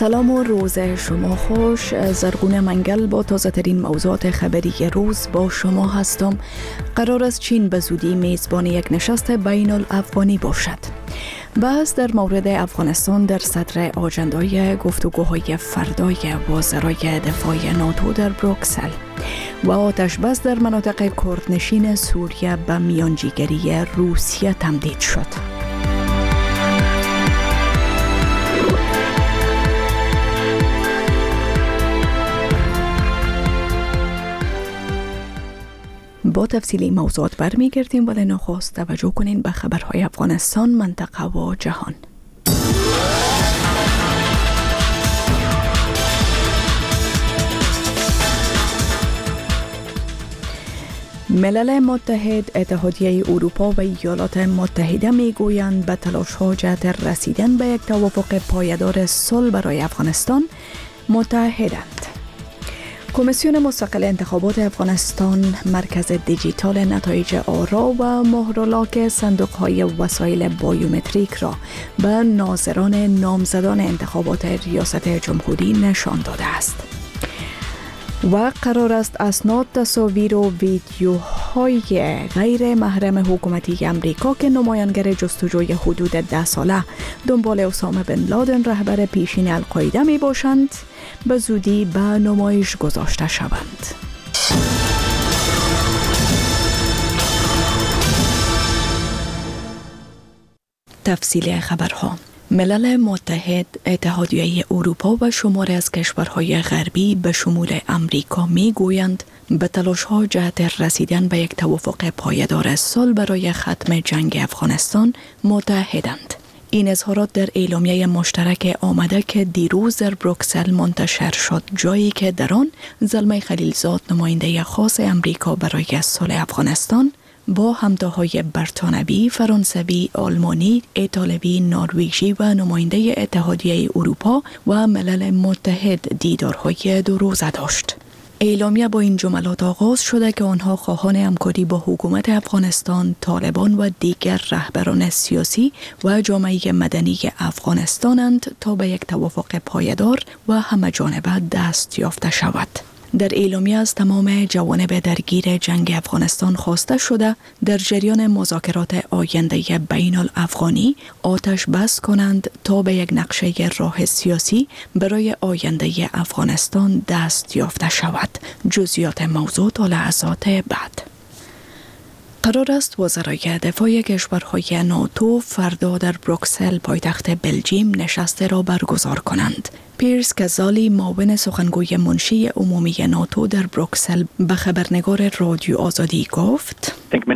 سلام و روز شما خوش. زرغون منگل با تازه ترین موضوعات خبری روز با شما هستم. قرار است چین به زودی میزبان یک نشست بین الافغانی باشد. بحث در مورد افغانستان در صدر آجندای گفتگوهای فردای وزرای دفاع ناتو در بروکسل و آتش بس در مناطق کردنشین سوریه به میانجیگری روسیه تمدید شد. با تفصیلی موضوعات برمیگردیم، ولی نخست توجه کنین به خبرهای افغانستان، منطقه و جهان. ملل متحد، اتحادیه اروپا و ایالات متحده میگویند به تلاش‌ها جهت رسیدن به یک توافق پایدار صلح برای افغانستان متحدند. کمیسیون مستقل انتخابات افغانستان مرکز دیجیتال نتایج آرا و مهرلاک صندوق‌های وسایل بایومتریک را به ناظران نامزدان انتخابات ریاست جمهوری نشان داده است و قرار است اسناد، تصاویر و ویدیوهای غیر محرم حکومتی امریکا که نمایانگر جستجوی حدود 10 ساله دنبال اسامه بن لادن رهبر پیشین القاعده می باشند به زودی به نمایش گذاشته شوند. تفصیل خبرها. ملل متحد، اتحادیه اروپا و شماری از کشورهای غربی به شمول امریکا میگویند به تلاش‌ها جهت رسیدن به یک توافق پایدار صلح برای ختم جنگ افغانستان متحدند. این اظهارات در اعلامیه مشترک آمده که دیروز در بروکسل منتشر شد، جایی که در آن زلمه خلیلزاد، نماینده خاص امریکا برای صلح افغانستان، با همتاهای بریتانوی، فرانسوی، آلمانی، ایتالوی، نروژی و نماینده اتحادیه اروپا و ملل متحد دیدارهای 2 روزه داشت. اعلامیه با این جملات آغاز شده که آنها خواهان همکاری با حکومت افغانستان، طالبان و دیگر رهبران سیاسی و جامعه مدنی افغانستانند تا به یک توافق پایدار و همه‌جانبه دست یافته شود. در اعلامیه از تمام جوانب درگیر جنگ افغانستان خواسته شده در جریان مذاکرات آینده بین الافغانی آتش بس کنند تا به یک نقشه راه سیاسی برای آینده افغانستان دست یافته شود. جزئیات موضوع تا لحظات بعد. قرار است وزرای دفاع کشورهای ناتو فردا در بروکسل پایتخت بلژیم نشست را برگزار کنند. پیرس کزالی، معاون سخنگوی منشی عمومی ناتو در بروکسل، به خبرنگار رادیو آزادی گفت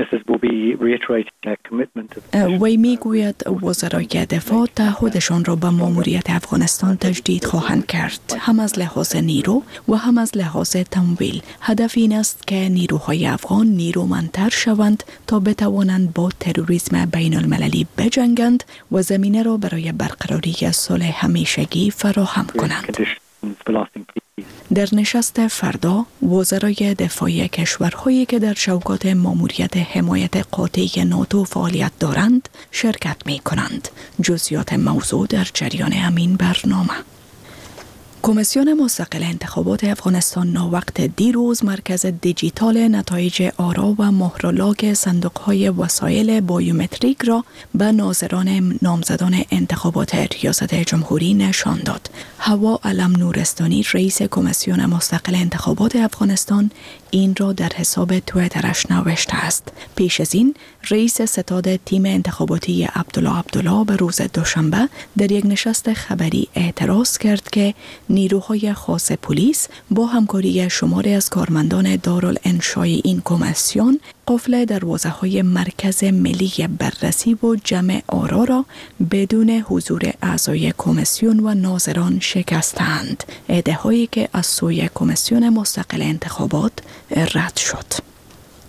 وی میگوید وزرای دفاع تعهدشان را به ماموریت افغانستان تجدید خواهند کرد، هم از لحاظ نیرو و هم از لحاظ تمویل. هدف این است که نیروهای افغان نیرومندتر شوند تا بتوانند با تروریسم بین المللی بجنگند و زمینه را برای برقراری صلح همیشگی فراهم کنند. در نشست فردا وزرای دفاع کشورهایی که در شوکات ماموریت حمایت قاطع ناتو فعالیت دارند شرکت می کنند. جزئیات موضوع در جریان همین برنامه. کمیسیون مستقل انتخابات افغانستان ناوقت دیروز مرکز دیجیتال نتایج آرا و مهرلاک صندوق‌های وسایل بایومتریک را به ناظران نامزدان انتخابات ریاست جمهوری نشان داد. هوا علم نورستانی، رئیس کمیسیون مستقل انتخابات افغانستان، این را در حساب توییترش نوشته است. پیش از این رئیس ستاد تیم انتخاباتی عبدالله به روز دوشنبه در یک نشست خبری اعتراض کرد که نیروهای خاص پلیس با همکاری شماری از کارمندان دارالانشای این کمیسیون قفل دروازه‌های مرکز ملی بررسی و جمع آرا را بدون حضور اعضای کمیسیون و ناظران شکستند. ادعاهایی که از سوی کمیسیون مستقل انتخابات رد شد.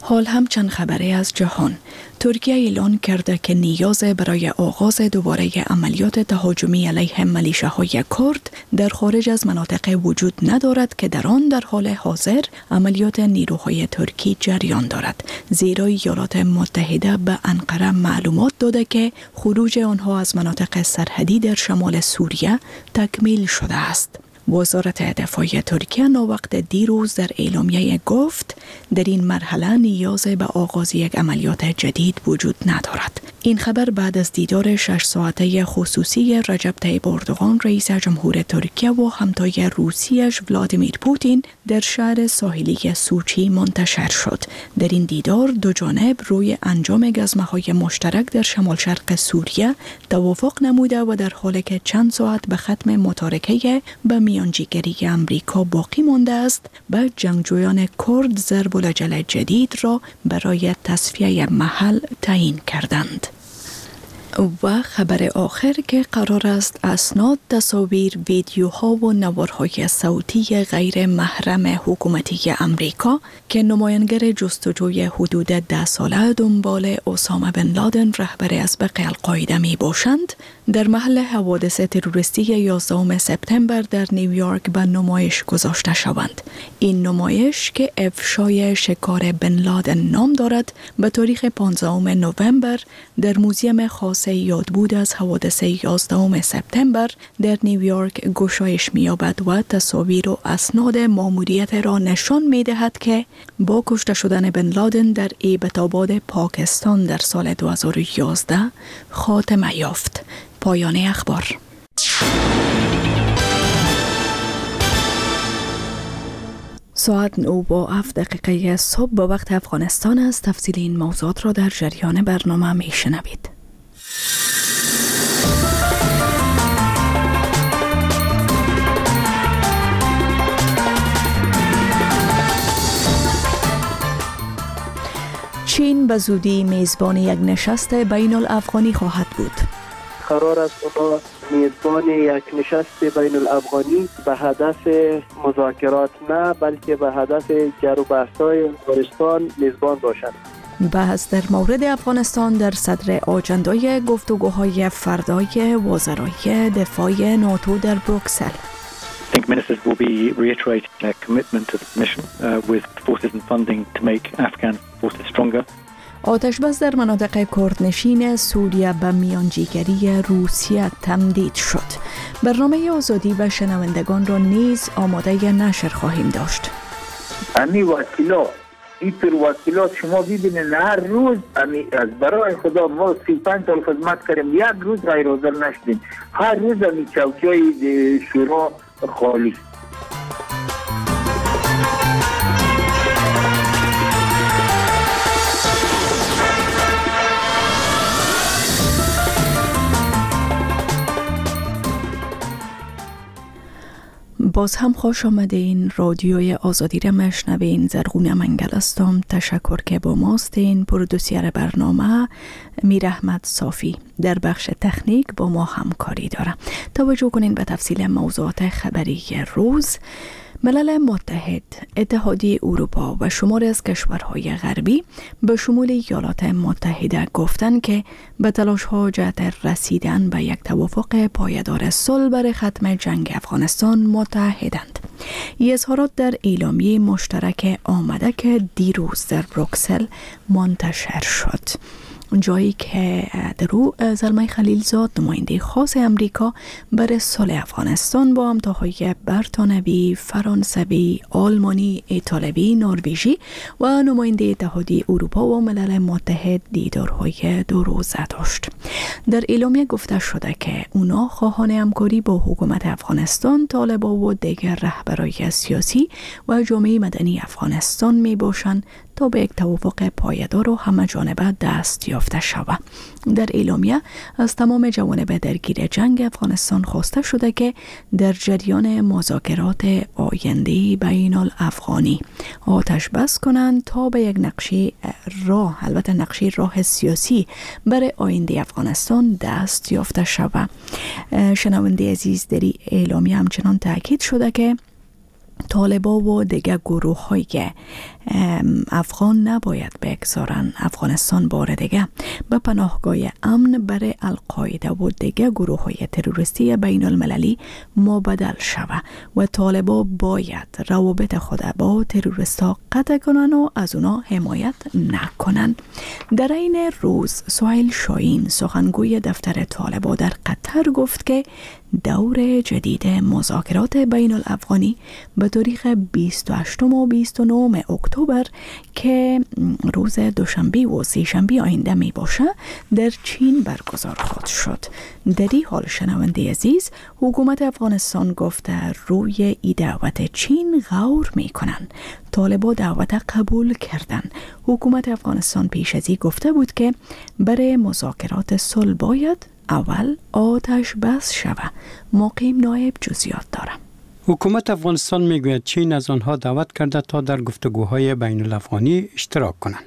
حال هم چند خبری از جهان. ترکیه اعلان کرده که نیاز برای آغاز دوباره عملیات تهاجمی علیه ملیشه‌های کرد در خارج از مناطق وجود ندارد که در آن در حال حاضر عملیات نیروهای ترکی جریان دارد، زیرا ایالات متحده به انقره معلومات داده که خروج آنها از مناطق سرحدی در شمال سوریه تکمیل شده است. وزارت دفاع ترکیه ناوقت دیروز در اعلامیه گفت در این مرحله نیاز به آغاز یک عملیات جدید وجود ندارد. این خبر بعد از دیدار 6 ساعته خصوصی رجب طیب اردوغان رئیس جمهور ترکیه و همتای روسیش ولادیمیر پوتین در شهر ساحلی سوچی منتشر شد. در این دیدار دو جانب روی انجام گزمه‌های مشترک در شمال شرق سوریه توافق نموده و در حالی که چند ساعت به ختم متارکه به میانجیگری امریکا باقی مانده است، به جنگجویان کرد ضرب العجل جدید را برای تصفیه محل تعیین کردند. و خبر آخر که قرار است اسناد، تصاویر، ویدیوها و نوارهای صوتی غیر محرم حکومتی امریکا که نمایانگر جستجوی حدود 10 ساله دنبال اسامه بن لادن رهبر اسبق القاعده می باشند، در محل حوادث تروریستی 11 سپتامبر در نیویورک به نمایش گذاشته شوند. این نمایش که افشای شکار بن لادن نام دارد، به تاریخ 15 نوامبر در موزیم خاص یادبود از حوادث 11 سپتامبر در نیویورک گشایش می‌یابد و تصاویر و اسناد ماموریت را نشان می‌دهد که با کشته شدن بن لادن در ایبت‌آباد پاکستان در سال 2011 خاتمه یافت. پایان اخبار. ساعت 9:07 صبح به وقت افغانستان است. تفصیل این موضوعات را در جریان برنامه میشنوید. چین به زودی میزبان یک نشست بین الافغانی خواهد بود. قرار است اونا میزبان یک نشست بین الافغانی به هدف مذاکرات نه، بلکه به هدف جر و بحث‌های افغانستان میزبان باشند. بحث در مورد افغانستان در صدر آجندای گفتگوهای فردای وزرای دفاع ناتو در بروکسل. I think ministers will be reiterating their commitment to the mission with forces and funding to make Afghan forces stronger. آتش‌بس در مناطق کردنشین سوریه به میانجیگری روسیه تمدید شد. برنامه آزادی و شنوندگان را نیز آماده نشر خواهیم داشت. این وکیلات شما ببینید هر روز از برای خدا ما 35 سال خدمت کردیم، یک روز غیر حاضر نشدیم. هر روز این چوکیای شورا خالی. باز هم خوش آمدین. رادیوی آزادی را میشنوین. زرغون منگل هستم. تشکر که با ماستین. پرودوسر برنامه میر احمد صافی در بخش تکنیک با ما همکاری داره. توجه کنین به تفصیل موضوعات خبری روز. ملل متحد، اتحادیه اروپا و شماری از کشورهای غربی به شمول ایالات متحده گفتند که به تلاش‌ها جهت رسیدن به یک توافق پایدار صلح برای ختم جنگ افغانستان متحدند. این اظهارات در اعلامیه مشترک آمده که دیروز در بروکسل منتشر شد، جایی که درو زلمه خلیلزاد نماینده خاص امریکا برای صلح افغانستان با همتاهای برتانوی، فرانسوی، آلمانی، ایتالوی، نروژی و نماینده اتحادیه اروپا و ملل متحد دیدارهای 2 روزه داشت. در اعلامیه گفته شده که اونا خواهان همکاری با حکومت افغانستان، طالبان و دیگر رهبران سیاسی و جامعه مدنی افغانستان می باشند تا به یک توافق پایدار و همه جانبه دست یافته شود. در اعلامیه از تمام جوانب درگیر جنگ افغانستان خواسته شده که در جریان مذاکرات آینده بین الافغانی آتش بس کنند تا به یک نقشه راه سیاسی برای آینده افغانستان دست یافته شود. شنونده عزیز، در اعلامیه همچنان تاکید شده که طالبا و دیگر گروه های افغان نباید بگذارن افغانستان بار دیگه به پناهگاه امن برای القاعده و دیگر گروه های تروریستی بین المللی مبدل شود و طالبا باید روابط خود با تروریستا قطع کنن و از اونا حمایت نکنن. در این روز سهیل شاهین سخنگوی دفتر طالبا در قطر گفت که دور جدید مذاکرات بین الافغانی به تاریخ 28 و 29 اکتبر که روز دوشنبه و سه‌شنبه آینده می باشه در چین برگزار خواهد شد. در این حال شنونده عزیز، حکومت افغانستان گفته روی ای دعوت چین غور می کنن. طالبا دعوت قبول کردن. حکومت افغانستان پیش از این گفته بود که برای مذاکرات صلح باید اول آتش بس شود. مقیم نایب جزئیات دارم. حکومت افغانستان میگوید چین از آنها دعوت کرده تا در گفتگوهای بین الافغانی اشتراک کنند.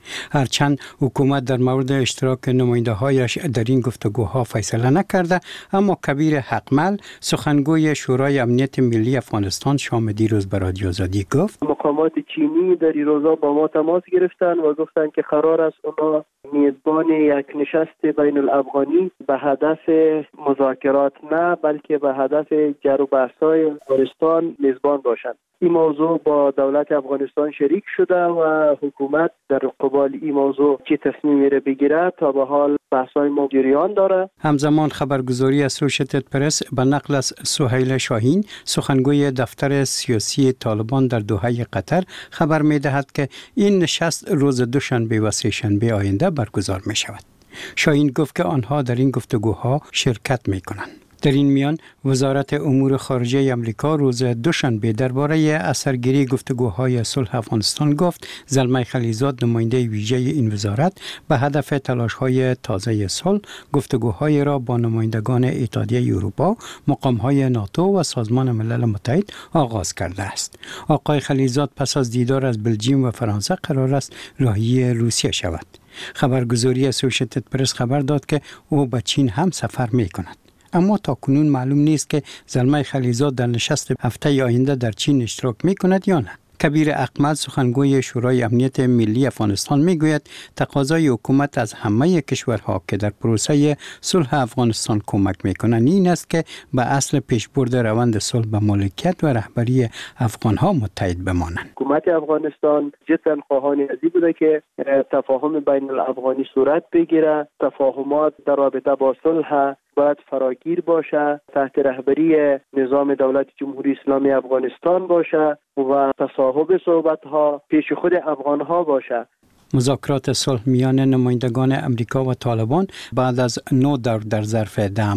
هرچند حکومت در مورد اشتراک نماینده‌هایش در این گفتگوها فیصله نکرده، اما کبیر حقمل سخنگوی شورای امنیت ملی افغانستان شام دیروز به رادیو آزادی گفت مقامات چینی در این روزا با ما تماس گرفتن و گفتن که قرار است اونا میزبان یک نشست بین الافغانی به هدف مذاکرات نه بلکه به هدف جر و بحث‌های افغانستان میزبان باشند. این موضوع با دولت افغانستان شریک شده و حکومت در قبال این موضوع چه تصمیمی را بگیره تا به حال بحث‌های ما جریان داره. همزمان خبرگزاری اسوشیتد پرس به نقل از سهیل شاهین سخنگوی دفتر سیاسی طالبان در دوحه قطر خبر می‌دهد که این نشست روز دوشنبه و سه‌شنبه آینده برگزار می‌شود. شاهین گفت که آنها در این گفتگوها شرکت می‌کنند. در این میان وزارت امور خارجه آمریکا روز دوشنبه درباره اثرگیری گفتگوهای صلح افغانستان گفت زلمه خلیزاد نماینده ویژه این وزارت به هدف تلاش‌های تازه صلح گفتگوهای را با نمایندگان اتحادیه اروپا، مقام‌های ناتو و سازمان ملل متحد آغاز کرده است. آقای خلیزاد پس از دیدار از بلژیم و فرانسه قرار است راهی روسیه شود. خبرگزاری اسوشیتد پرس خبر داد که او به چین هم سفر می‌کند. اما تا کنون معلوم نیست که زلمه خلیزاد در نشست هفته آینده در چین اشتراک می‌کند یا نه. کبیر اقمل سخنگوی شورای امنیت ملی افغانستان میگوید تقاضای حکومت از همه کشورها که در پروسه صلح افغانستان کمک میکنند این است که به اصل پیشبرد روند صلح به مالکیت و رهبری افغانها متحد بمانند. حکومت افغانستان جدا خواهان ازی بوده که تفاهم بین الافغانی صورت بگیره، تفاهمات در رابطه با صلح باید فراگیر باشه، تحت رهبری نظام دولت جمهوری اسلامی افغانستان باشه و تصاحب صحبت‌ها پیش خود افغان‌ها باشه. مذاکرات صلح میان نمایندگان امریکا و طالبان بعد از 9 دور در ظرف 10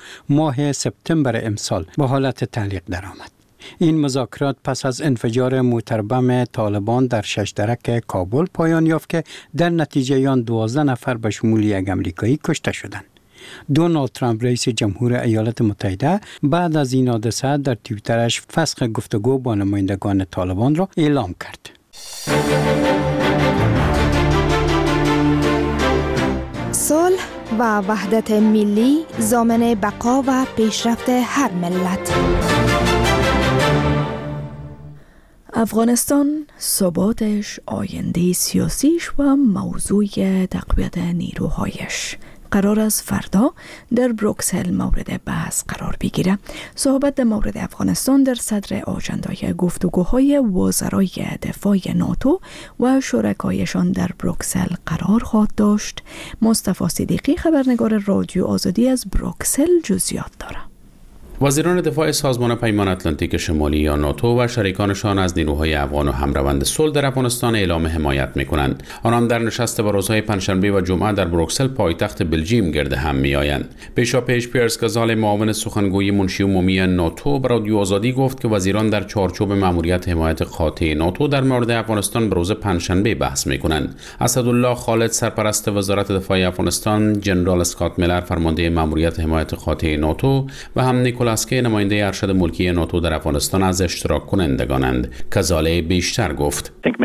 ماه سپتامبر امسال به حالت تعلیق درآمد. این مذاکرات پس از انفجار موتربم طالبان در 6 درک کابل پایان یافت که در نتیجه آن 12 نفر به شمول یک امریکایی کشته شدند. دونالد ترامپ رئیس جمهور ایالات متحده بعد از این حادثه در توییترش فسخ گفتگو با نمایندگان طالبان را اعلام کرد. صلح و وحدت ملی ضامن بقا و پیشرفت هر ملت. افغانستان ثباتش، آینده سیاسیش و موضوع تقویت نیروهایش قرار است فردا در بروکسل مورد بحث قرار بگیره. صحبت در مورد افغانستان در صدر آژندای گفتگوهای وزرای دفاع ناتو و شرکایشان در بروکسل قرار خواهد داشت. مصطفی صدیقی خبرنگار رادیو آزادی از بروکسل جزئیات دارد. وزیران دفاع سازمان پیمان اتلانتیک شمالی یا ناتو و شریکانشان از نیروهای افغان و همروند صلح در افغانستان اعلام حمایت می‌کنند. آنان در نشست با روزهای پنجشنبه و جمعه در بروکسل پایتخت بلژیم گرد هم می‌آیند. پیشاپیش پیرس گازال معاون سخنگوی منشی عمومی ناتو به رادیو آزادی گفت که وزیران در چارچوب مأموریت حمایت قاطع ناتو در مورد افغانستان به روز پنجشنبه بحث می‌کنند. اسدالله خالد سرپرست وزارت دفاع افغانستان، جنرال اسکات میلر فرمانده مأموریت حمایت قاطع ناتو و هم نیکولاس که نماینده ارشد ملکی ناتو در افغانستان از اشتراک کنندگانند. کزاله بیشتر گفت.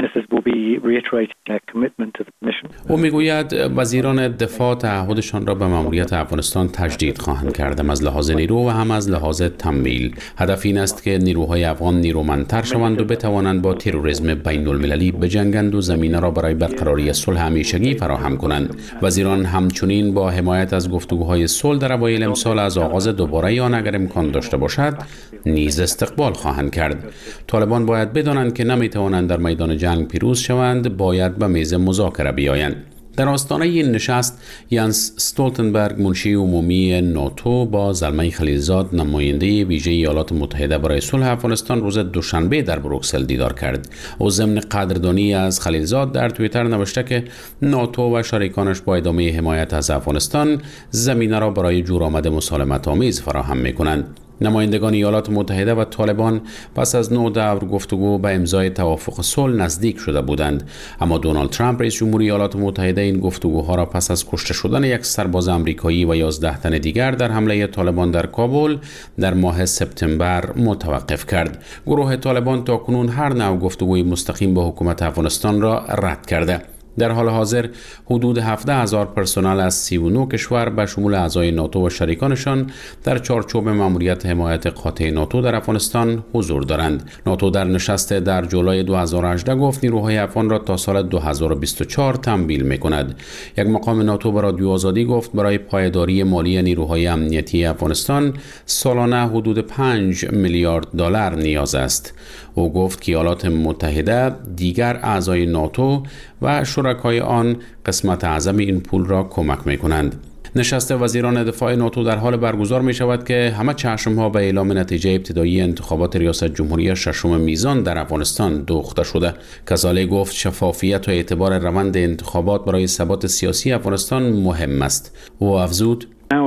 be reiterating their commitment to the mission. او میگوید وزیران دفاع تعهدشان را به ماموریت افغانستان تجدید خواهند کرد، هم از لحاظ نیرو و هم از لحاظ تمویل. هدف این است که نیروهای افغان نیرومندتر شوند و بتوانند با تروریسم بین المللی بجنگند و زمینه را برای برقراری صلح همیشگی فراهم کنند. وزیران همچنین با حمایت از گفتگوهای صلح در اوایل امسال از آغاز دوباره آن اگر امکان داشته باشد نیز استقبال خواهند کرد. طالبان باید بدانند که نمیتوانند در میدان جنگ پیروز شوند، باید به میز مذاکره بیایند. در آستانه این نشست ینس استولتنبرگ منشی عمومی ناتو با زلمه خلیلزاد نماینده ویژه ایالات متحده برای صلح افغانستان روز دوشنبه در بروکسل دیدار کرد. او ضمن قدردانی از خلیلزاد در توییتر نوشته که ناتو و شریکانش با ادامه حمایت از افغانستان زمینه را برای جورآمد مسالمت آمیز فراهم می‌کنند. نمایندگان ایالات متحده و طالبان پس از 9 دور گفتگو به امضای توافق صلح نزدیک شده بودند، اما دونالد ترامپ رئیس جمهوری ایالات متحده این گفتگوها را پس از کشته شدن یک سرباز آمریکایی و 11 تن دیگر در حمله طالبان در کابل در ماه سپتامبر متوقف کرد. گروه طالبان تاکنون هر نوع گفتگوی مستقیم با حکومت افغانستان را رد کرده. در حال حاضر حدود 17,000 پرسنل از 39 کشور به شمول اعضای ناتو و شریکانشان در چارچوب ماموریت حمایت قاطع ناتو در افغانستان حضور دارند. ناتو در نشست در جولای 2018 گفت نیروهای افغان را تا سال 2024 تمویل می‌کند. یک مقام ناتو به رادیو آزادی گفت برای پایداری مالی نیروهای امنیتی افغانستان سالانه حدود 5 میلیارد دلار نیاز است. او گفت که ایالات متحده، دیگر اعضای ناتو و شرکای آن قسمت اعظم این پول را کمک می کنند. نشست وزیران دفاع ناتو در حال برگزار می شود که همه چشمها به اعلام نتیجه ابتدایی انتخابات ریاست جمهوری 6 میزان در افغانستان دوخته شده. کذالک گفت شفافیت و اعتبار روند انتخابات برای ثبات سیاسی افغانستان مهم است. او افزود: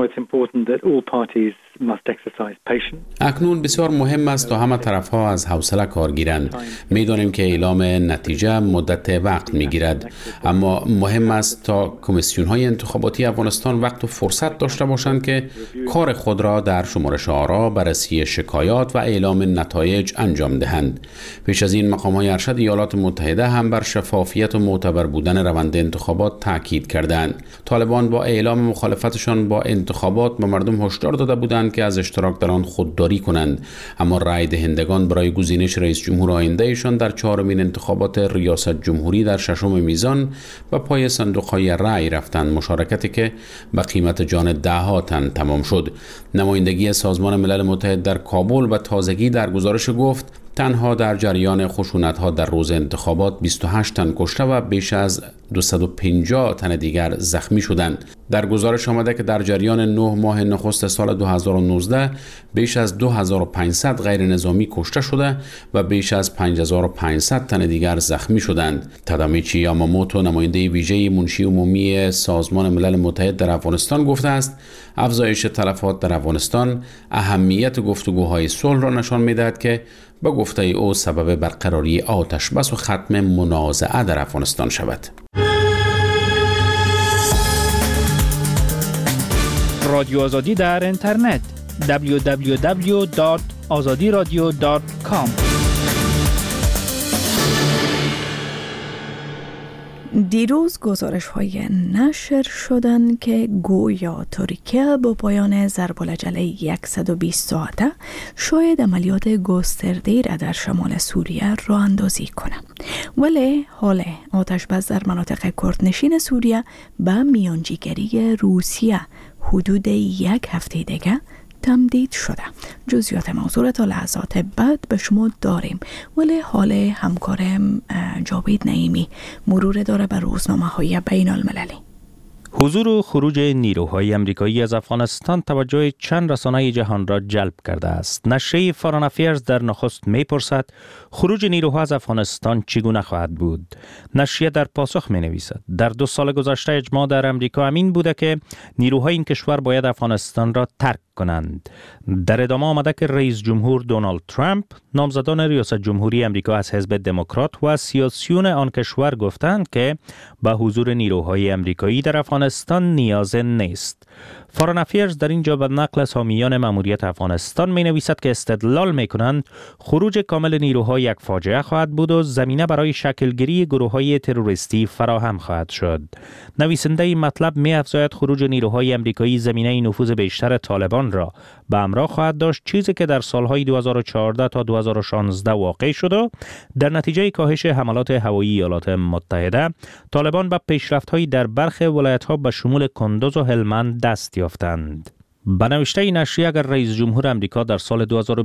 اکنون بسیار مهم است تا همه طرف‌ها از حوصله کار گیرند. می‌دانیم که اعلام نتیجه مدت وقت می‌گیرد، اما مهم است تا کمیسیون‌های انتخاباتی افغانستان وقت و فرصت داشته باشند که کار خود را در شمارش آرا، بررسی شکایات و اعلام نتایج انجام دهند. پیش از این مقام‌های ارشد ایالات متحده هم بر شفافیت و معتبر بودن روند انتخابات تاکید کردند. طالبان با اعلام مخالفتشان با انتخابات به مردم هشدار داده بودند که از اشتراک در آن خودداری کنند، اما رای دهندگان برای گزینش رئیس جمهور آیندهشان در 4مین انتخابات ریاست جمهوری در 6 میزان و پای صندوق‌های رای رفتند، مشارکتی که به قیمت جان ده‌ها تن تمام شد. نمایندگی سازمان ملل متحد در کابل و تازگی در گزارش گفت تنها در جریان خشونت‌ها در روز انتخابات 28 تن کشته و بیش از 250 تن دیگر زخمی شدند. در گزارش آمده که در جریان 9 ماه نخست سال 2019 بیش از 2500 غیر نظامی کشته شده و بیش از 5500 تن دیگر زخمی شدند. تادامیچی یاماموتو نماینده ویژه منشی عمومی سازمان ملل متحد در افغانستان گفته است افزایش تلفات در افغانستان اهمیت گفتگوهای صلح را نشان می‌دهد که با گفته او سبب برقراری آتش بس و ختم منازعه در افغانستان شود. رادیو آزادی در اینترنت www.azadiradio.com. دیروز گزارش‌های نشر شدند که گویا ترکیه با پایان ضرب‌العجله 120 ساعته شاید عملیات گسترده را در شمال سوریه راه اندازی کنند. ولی حال آتش بس در مناطق کردنشین سوریه به میانجیگری روسیه حدود 1 هفته دیگه تمدید شده. جزئیات موضوع تا لحظات بعد به شما داریم، ولی حال همکارم جاوید نعیمی مرور داره بر روزنامه‌های بین المللی. حضور و خروج نیروهای امریکایی از افغانستان توجه چند رسانه جهان را جلب کرده است. نشریه فارن افیرز در نخست می‌پرسد خروج نیروها از افغانستان چگونه خواهد بود. نشریه در پاسخ می‌نویسد در 2 سال گذشته اجماع در امریکا همین بوده که نیروهای این کشور باید افغانستان را ترک کنند. در ادامه آمده که رئیس جمهور دونالد ترامپ، نامزدان ریاست جمهوری امریکا از حزب دموکرات و سیاسیون آن کشور گفتند که با حضور نیروهای امریکایی در افغانستان افغانستان نیاز نیست. فارن افیرز در اینجا به نقل از حامیان ماموریت افغانستان می نویسد که استدلال می کنند خروج کامل نیروها یک فاجعه خواهد بود و زمینه برای شکلگیری گروه‌های تروریستی فراهم خواهد شد. نویسنده این مطلب می افزاید خروج نیروهای امریکایی زمینه نفوذ بیشتر طالبان را به همراه خواهد داشت، چیزی که در سالهای 2014 تا 2016 واقع شد و در نتیجه کاهش حملات هوایی ایالات متحده طالبان به پیشرفت‌های در برخی ولایت‌ها به شمول کندوز و هلمند دست یافتند. به نوشته نشریه اگر رئیس جمهور امریکا در سال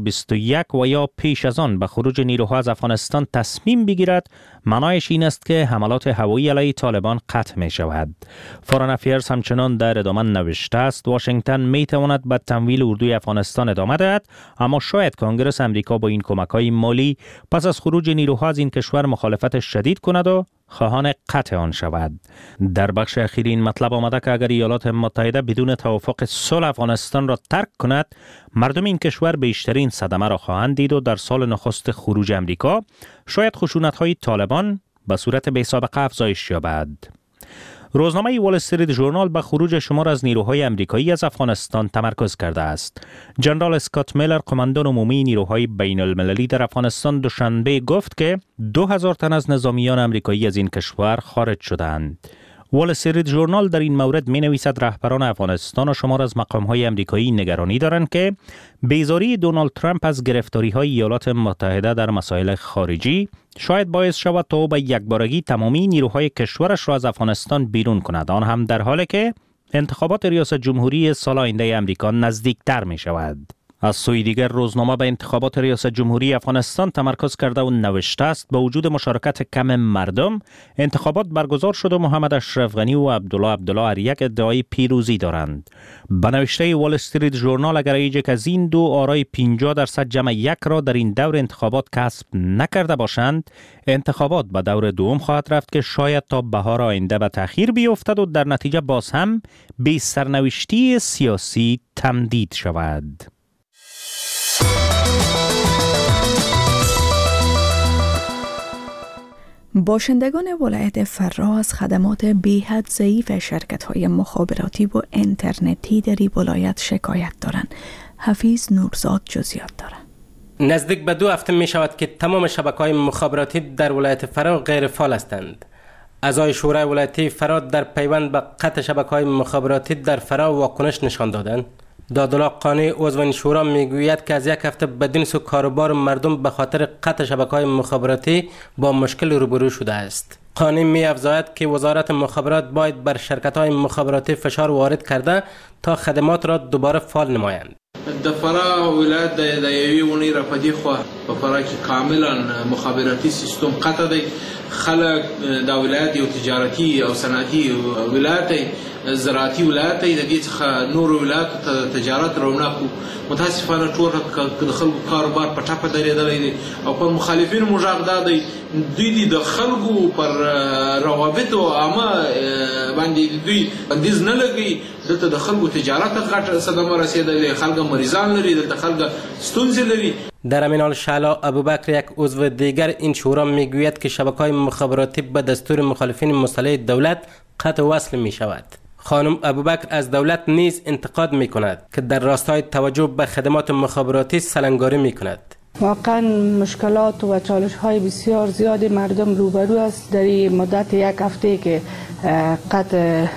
2021 و یا پیش از آن به خروج نیروها از افغانستان تصمیم بگیرد، معنایش این است که حملات هوایی علیه طالبان قطع می شود. فارن افیرز همچنان در ادامه نوشته است واشنگتن می تواند به تمویل اردوی افغانستان ادامه دهد، اما شاید کنگره امریکا با این کمک‌های مالی پس از خروج نیروها از این کشور مخالفت شدید کند و خواهان قطع آن شود. در بخش اخیر این مطلب آمده که اگر ایالات متحده بدون توافق صلح افغانستان را ترک کند، مردم این کشور بیشترین صدمه را خواهند دید و در سال نخست خروج امریکا شاید خشونت‌های طالبان به صورت بی‌سابقه افزایش یابد. روزنامه وال استریت ژورنال به خروج شمار از نیروهای امریکایی از افغانستان تمرکز کرده است. جنرال اسکات میلر، قماندان عمومی نیروهای بین المللی در افغانستان، دوشنبه گفت که 2000 تن از نظامیان امریکایی از این کشور خارج شدند. وال استریت ژورنال در این مورد می نویسد رهبران افغانستان و شمار از مقام‌های امریکایی نگرانی دارند که بیزاری دونالد ترامپ از گرفتاری‌های ایالات متحده در مسائل خارجی شاید باعث شود تا او به یکبارگی تمامی نیروهای کشورش را از افغانستان بیرون کند، آن هم در حالی که انتخابات ریاست جمهوری سال آینده امریکا نزدیکتر می شود. از سوی دیگر روزنامه به انتخابات ریاست جمهوری افغانستان تمرکز کرده و نوشته است با وجود مشارکت کم مردم، انتخابات برگزار شد و محمد اشرف غنی و عبدالله اریک ادعای پیروزی دارند. به نوشته وال استریت ژورنال اگر هیچ از این دو آرای 50% جمع یک را در این دور انتخابات کسب نکرده باشند، انتخابات به دور دوم خواهد رفت که شاید تا بهار آینده به تأخیر بیفتد و در نتیجه باز هم به سرنوشتی سیاسی تمدید شود. باشندگان ولایت فرا از خدمات بیحد ضعیف شرکت‌های مخابراتی و اینترنتی در این ولایت شکایت دارند. حفیظ نورزاد جزئیات دارد. نزدیک به 2 هفته می شود که تمام شبکه‌های مخابراتی در ولایت فرا غیر فعال هستند. اعضای شورای ولایتی فرا در پیوند به قطع شبکه‌های مخابراتی در فرا واکنش نشان دادند. دادالله قانی عضو این شورا میگوید که از 1 هفته بدون سو کاروبار مردم به خاطر قطع شبکه‌های مخابراتی با مشکل روبرو شده است. قانی می‌افزاید که وزارت مخابرات باید بر شرکت‌های مخابراتی فشار وارد کرده تا خدمات را دوباره فعال نمایند. د فرا ولایت د یوې ونې راپدې خوا په فرا کې کاملا مخابراتي سیستم قطع دی. خلک د ولایت یو تجارتي او صنعتي ولایت دی، زراعتي ولایت دی، د دې څخه نور ولایتو ته تجارت رونق متاسفانه ټول د خلکو کاروبار په ټپه درېدلی دی او پر مخالفینو مو غږ دا دی دوی د خلکو پر روابطو عامه باندې دوی بندیز نه لګوي. دلته د خلکو تجارت غټ صدمه رسېدلې، خلک مریضان لري، دلته خلک ستونزې لري. در همین حال شعلا ابوبکر، یک عضو دیگر این شورا، میگوید که شبکه‌های مخابراتی به دستور مخالفین مسلح دولت قطع وصل می شود. خانم ابوبکر از دولت نیز انتقاد می کند که در راستای توجه به خدمات مخابراتی سلنگاری می کند. واقعا مشکلات و چالش های بسیار زیادی مردم روبرو است در این مدت 1 هفته که قطع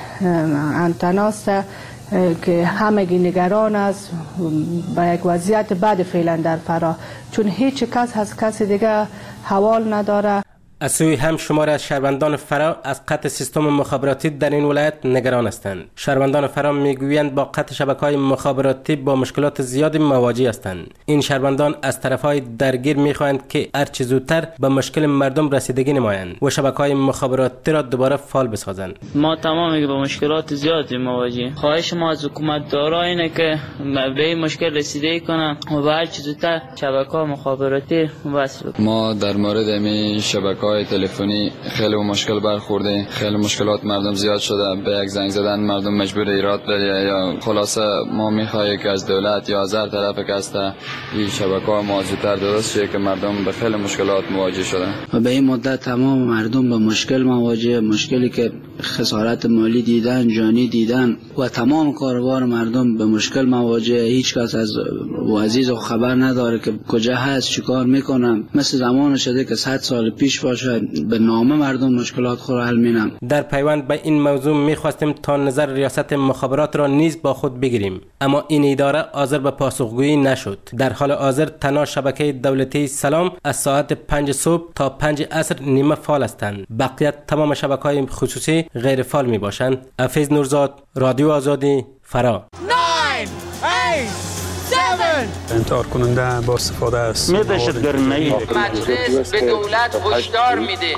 انتناست که همگی نگران است با یک وضعیت بد فعلا در فرا، چون هیچ کس از کس دیگه حوال نداره. از سوی هم شمار از شهروندان فرا از قطع سیستم مخابراتی در این ولایت نگران هستند. شهروندان فرا میگویند با قطع شبکه‌های مخابراتی با مشکلات زیادی مواجه هستند. این شهروندان از طرف‌های درگیر میخواهند که هر چه زودتر به مشکل مردم رسیدگی نمایند و شبکه‌های مخابراتی را دوباره فعال بسازند. ما تمامی با مشکلات زیادی مواجه. خواهش ما از حکومت دارا اینه که به این مشکل رسیدگی کنند و هر چه زودتر شبکه‌های مخابراتی وصل. ما در مورد همین شبکه‌های شبکه‌های تلفنی خیلی مشکل برخورده، خیلی مشکلات مردم زیاد شده. به یک زنگ زدن مردم مجبور ایراد بده یا خلاصه ما می‌خوایم که از دولت یا از هر طرف که است این شبکه‌ها موضوع‌تر درست شه که مردم به خیلی مشکلات مواجه شدن. و به این مدت تمام مردم به مشکل مواجه، مشکلی که خسارت مالی دیدن، جانی دیدن و تمام کاروبار مردم به مشکل مواجه. هیچ کس از عزیز خبر نداره که کجا هست، چیکار میکنم. مثل زمان شده که 100 سال پیش باشه، به نامه مردم مشکلات خود حل مینم. در پیوند به این موضوع میخواستیم تا نظر ریاست مخابرات را نیز با خود بگیریم، اما این اداره حاضر به پاسخگویی نشد. در حال حاضر تنها شبکه دولتی سلام از ساعت 5 صبح تا 5 عصر نیمه فعال هستند. بقیه تمام شبکه‌های خصوصی غیر فعال می باشند. حفیظ نورزاد، رادیو آزادی، فرا. 9 8 7 انتحار کننده با استفاده از مجلس به دولت هشدار میده.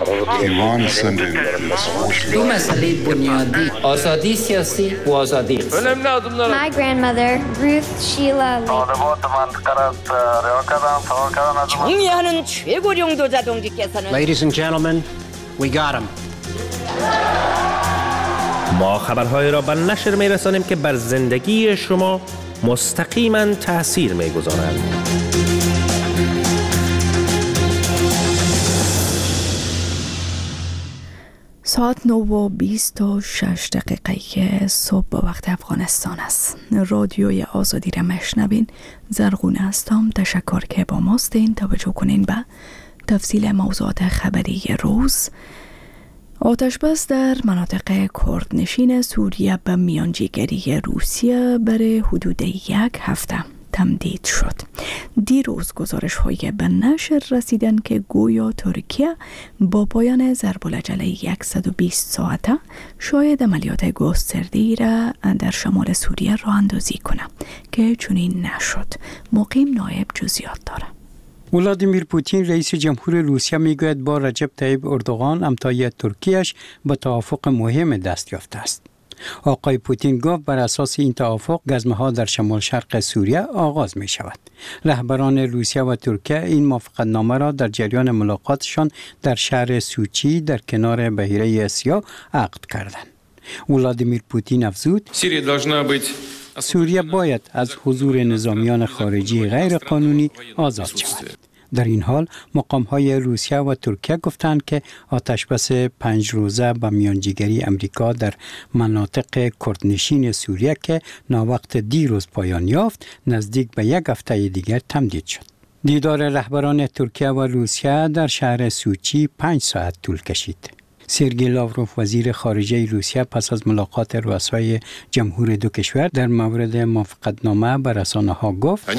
دو مسئله بنیادی، آزادی سیاسی و آزادی اقتصادی. My grandmother, Ruth Sheila 총리하는 최고령 도자동지께서는 Ladies and gentlemen, we got him. ما خبرهای را به نشر می‌رسانیم که بر زندگی شما مستقیما تأثیر می‌گذارند. ساعت 9:26 صبح به وقت افغانستان است. رادیوی آزادی را میشنوین. زرغونه هستم. تشکر که با ما هستین. توجه کنین به تفصیل موضوعات خبری روز. آتشبس در مناطق کردنشین سوریه به میانجیگری روسیه برای حدود 1 هفته تمدید شد. دیروز گزارش های به نشر رسیدن که گویا ترکیه با پایان ضرب العجله 120 ساعته شاید عملیات گسترده را در شمال سوریه راه اندازی کنه که چنین نشد. مقیم نایب جزئیات داره. ولادیمیر پوتین رئیس جمهور روسیه میگوید با رجب طیب اردوغان همتای ترکیهش به توافق مهم دست یافته است. آقای پوتین گفت بر اساس این توافق گزمه‌ها در شمال شرق سوریه آغاز می شود. رهبران روسیه و ترکیه این موافقتنامه را در جریان ملاقاتشان در شهر سوچی در کنار بحیره سیاه عقد کردند. ولادیمیر پوتین افزود سوریه باید از حضور نظامیان خارجی غیر قانونی آزاد شود. در این حال مقام‌های روسیه و ترکیه گفتند که آتشبس 5 روزه با میانجیگری امریکا در مناطق کردنشین سوریه که ناوقت دیروز پایان یافت نزدیک به 1 هفته دیگر تمدید شد. دیدار رهبران ترکیه و روسیه در شهر سوچی 5 ساعت طول کشید. سرگئی لاوروف وزیر خارجه روسیه پس از ملاقات رؤسای جمهور دو کشور در مورد موافقتنامه به رسانه‌ها گفت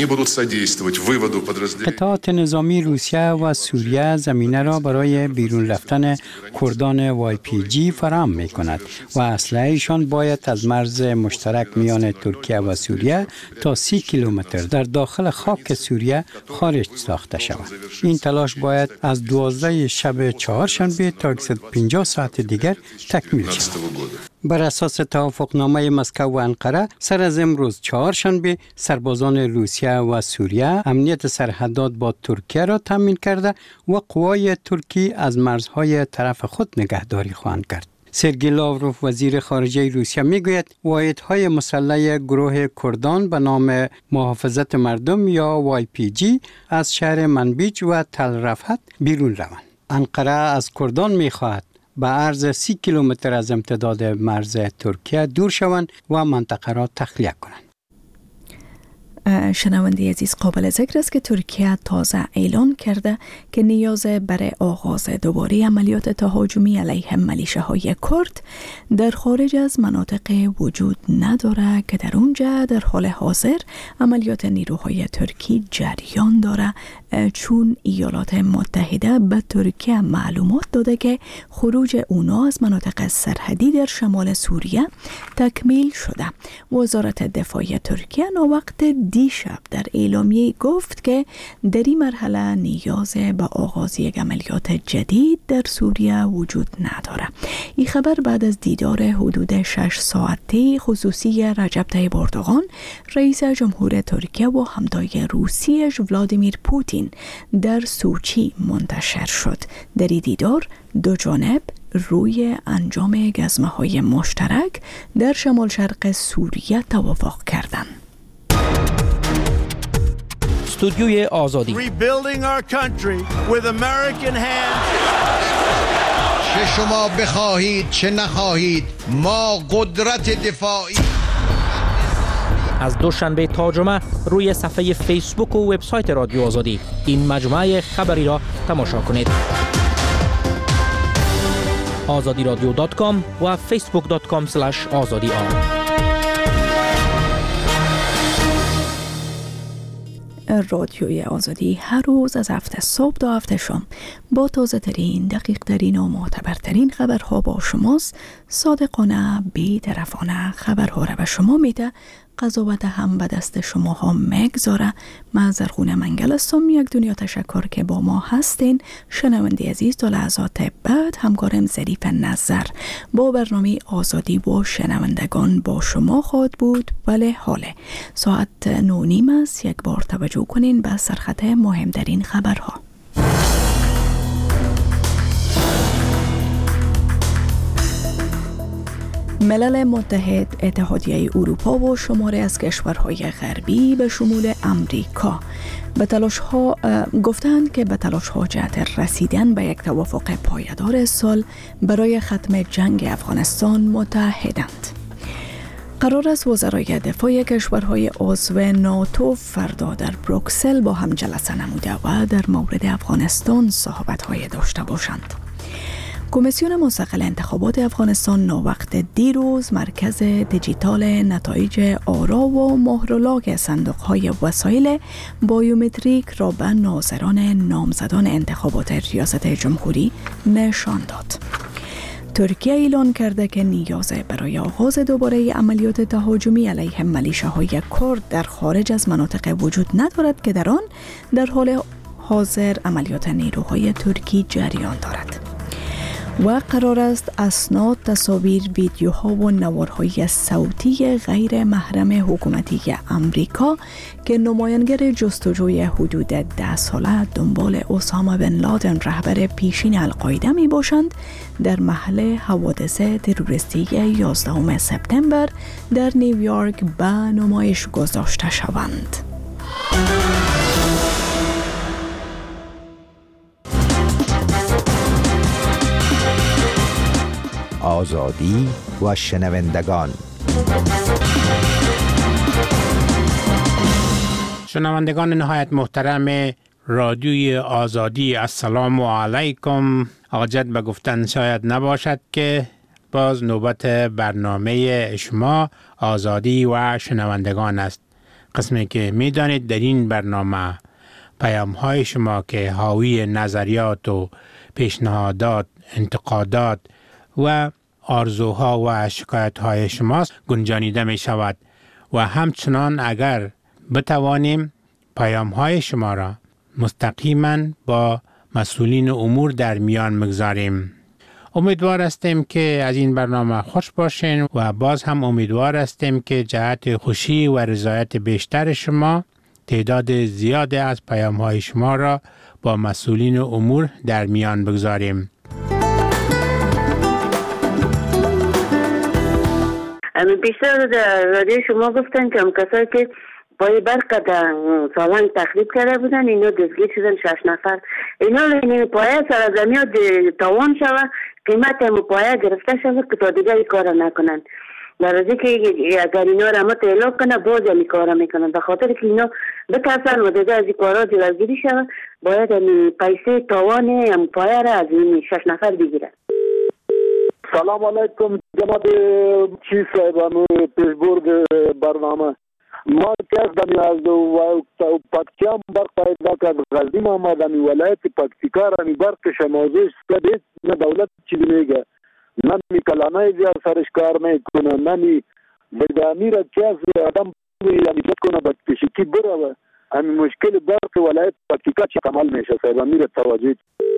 قطعات نظامی روسیه و سوریه زمینه را برای بیرون رفتن کردان YPG فراهم می‌کند و اسلحه‌شان باید از مرز مشترک میان ترکیه و سوریه تا 30 کیلومتر در داخل خاک سوریه خارج ساخته شود. این تلاش باید از 12 شب چهارشنبه تا 150 ساعت دیگر تکمیل شد. بر اساس توافقنامه مسکو و انقره سر از امروز چهارشنبه سربازان روسیه و سوریه امنیت سرحدات با ترکیه را تامین کرده و قوای ترکی از مرزهای طرف خود نگهداری خواهند کرد. سرگئی لاوروف وزیر خارجه روسیه میگوید واحدهای مسلح گروه کردان به نام محافظت مردم یا YPG از شهر منبیج و تل رفحت بیرون روند. انقره از کردان میخواهد به عرض 30 کیلومتر از امتداد مرز ترکیه دور شوند و منطقه را تخلیه کنند. شنونده عزیز، قابل ذکر است که ترکیه تازه اعلان کرده که نیاز برای آغاز دوباره عملیات تهاجمی علیه میلیشه‌های کرد در خارج از مناطق وجود نداره که در اونجا در حال حاضر عملیات نیروهای ترکی جریان داره، چون ایالات متحده به ترکیه معلومات داده که خروج اونا از مناطق سرحدی در شمال سوریه تکمیل شده. وزارت دفاع ترکیه وقت دیشب در اعلامیه گفت که در این مرحله نیاز به آغاز یک عملیات جدید در سوریه وجود نداره. این خبر بعد از دیدار حدود 6 ساعته خصوصی رجب طیب اردوغان رئیس جمهور ترکیه و همتای روسیش ولادیمیر پوتین در سوچی منتشر شد. در این دیدار دو جانب روی انجام گزمه‌های مشترک در شمال شرق سوریه توافق کردند. استودیوی آزادی Rebuilding our country with American hands. چه شما بخواهید چه نخواهید ما قدرت دفاعی. از دوشنبه تا جمعه روی صفحه فیسبوک و وبسایت رادیو آزادی این مجموعه خبری را تماشا کنید. azadiradio.com و facebook.com/azadi. رادیوی آزادی هر روز از هفته صبح تا هفته شام با تازه ترین، دقیق ترین و معتبرترین خبرها با شماست. صادقانه، بی‌طرفانه خبرها را به شما میده. قضاوت هم به دست شما ها مگذاره. من زرغون منگل هستم. یک دنیا تشکر که با ما هستین. شنونده عزیز، تا لحظات بعد همکارم ظریف نظر با برنامه آزادی و شنوندگان با شما خواهد بود. بله حاله ساعت 9:30 است. یک بار توجه کنین به سرخط مهمترین خبرها. ملل متحد، اتحادیه اروپا و شماری از کشورهای غربی به شمول امریکا گفتند که به تلاش‌ها جهت رسیدن به یک توافق پایدار سال برای ختم جنگ افغانستان متحدند. قرار است وزرای دفاع کشورهای عضو ناتو فردا در بروکسل با هم جلسه نموده و در مورد افغانستان صحبت‌های داشته باشند. کمیسیون مستقل انتخابات افغانستان ناوقت دیروز مرکز دیجیتال نتایج آرا و مهرلاک صندوق‌های وسایل بایومتریک را به ناظران نامزدان انتخابات ریاست جمهوری نشان داد. ترکیه اعلان کرده که نیاز برای آغاز دوباره عملیات تهاجمی علیه ملیشه‌های کرد در خارج از مناطق وجود ندارد که در آن در حال حاضر عملیات نیروهای ترکی جریان دارد. و قرار است اسناد، تصاویر، ویدیوها و نوارهای صوتی غیر محرم حکومتی امریکا که نمایانگر جستجوی حدود 10 ساله دنبال اسامه بن لادن رهبر پیشین القاعده می باشند در محل حوادث تروریستی 11 سپتامبر در نیویورک به نمایش گذاشته شوند. آزادی و شنوندگان. شنوندگان نهایت محترم رادیوی آزادی، السلام علیکم. آقا جد به گفتن شاید نباشد که باز نوبت برنامه شما آزادی و شنوندگان است. قسمی که میدانید در این برنامه پیام های شما که حاوی نظریات و پیشنهادات، انتقادات و آرزوها و شکایت‌های شماست گنجانیده می شود و همچنان اگر بتوانیم پیام‌های شما را مستقیما با مسئولین امور در میان مگذاریم. امیدوار هستیم که از این برنامه خوش باشین و باز هم امیدوار هستیم که جهت خوشی و رضایت بیشتر شما تعداد زیاد از پیام‌های شما را با مسئولین امور در میان بگذاریم. بیشتر در رادیو شما گفتن که هم کسایی که پای برق در سالنگ تخریب کرده بودن اینا دستگیر شدن 6 نفر. اینا این پایه سرزمین ها تاوان شوه، قیمت هم پایه گرفته شوه که تا دیگه ای کار نکنن. در ازی که اگر اینا را ما تعلاق کنه باز هم کار میکنن، به خاطر که اینا بترسن و دیگه از این کارا جلوگیری شوه باید این پیسه تاوان هم پایه را از این 6 نفر بگیرن. سلام علیکم جناب چیز صاحبان پیشبرد برنامه. ما که دمی از پکتیا برق پیدا کرد غزنی آمدمی ولایت پکتیکا رمی برق شمازش کدید نه دولت چیزی میگه نه می کلانه زیاد سرش کار میکنه نه می بدامی را که از آدم یعنی بکنه به کشیکی بره همین مشکل برق ولایت پکتیکا چه عمل میشه صاحب امیر توجه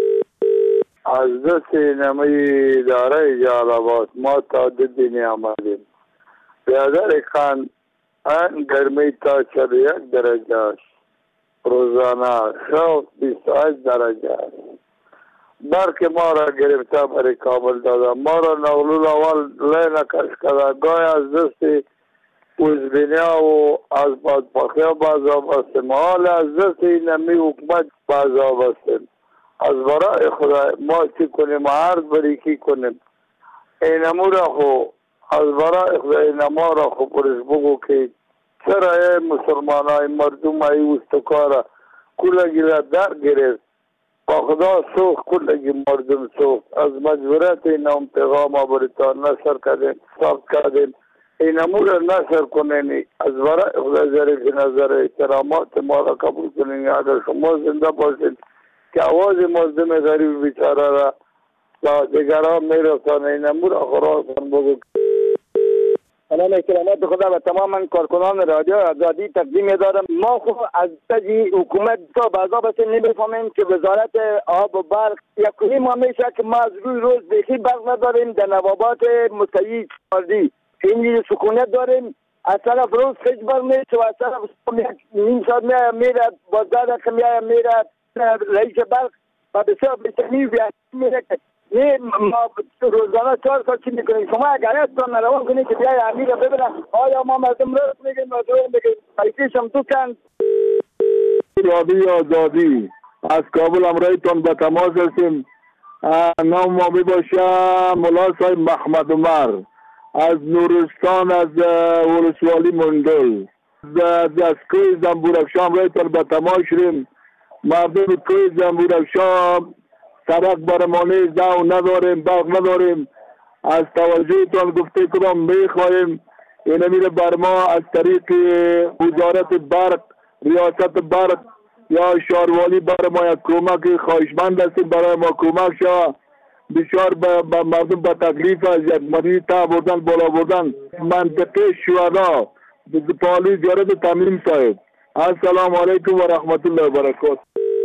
از دست نمی اداره جلالآباد ما تا دینی آمدیم بیادر خان ان گرمی تا 41 درجه است روزانه 28 درجه است برق ما را گرفته برای کابل داده ما را نقلول اول لین کش کرده گاه از دست اوزبینیا و از بادپخیا بازا بستیم حال از دست نمی حکومت بازا بستیم از برای خدا ما چی کنیم عرض بری کی کنیم اینمو را خو از برای خدا اینما را خو پرش بگو که چرا مسلمان های مردم های استکارا کلگی را در گرفت با خدا سوخ کلگی مردم سوخ از مجبورت اینم پیغام بریتان نشر کردیم ساخت کردیم اینمو را نشر کنینی از برای خدا ظریف نظر احترامات ما را قبول کنینی اگر شما زنده باشید که آواز مردم غریب بیچاره را با دیگران میرسانه اینمو را خراسان بگو سلام احترامات خدا و تماما کارکنان رادیو آزادی تقدیم دارم ما خب از تجی حکومت تا بعضا بس نمیفهمیم که وزارت آب و برق یکی ما میشه که ما از روز بیخی برق نداریم در نوابات مستعی چاردی این سکونت داریم از طرف روز خیج برق نیست و از طرف نیم ساعت میره بازدار کمیه میره رئیس برق و بسیار بسیار میره نه ما روزانه 4 ساعت چی میکنیم شما اگر هستان نروان کنید که بیای امیر رو ببینم آیا ما مردم راست میگیم مردم بگیم پیسیش هم تو کن رادیو آزادی از کابل امرایتان به تماس هستیم نام ما می باشه مولا صاحب محمد عمر از نورستان از ولسوالی مندل از کوی زنبورافشان امرایتان به تماس شدیم مردم کوی زنبورافشان سرک برمانه دو نداریم برق نداریم از توجهتان گفته کنم میخواهیم این امیر برما از طریق وزارت برق ریاست برق یا شاروالی برای ما یک کمک خواهشمند هستیم برای ما کمک شد بسیار به مردم به تکلیف از یک مریض تا بردن بالا بردن منطقه شهدا پالی زیارت تمیم صاحب السلام علیکم و رحمت الله و برکاته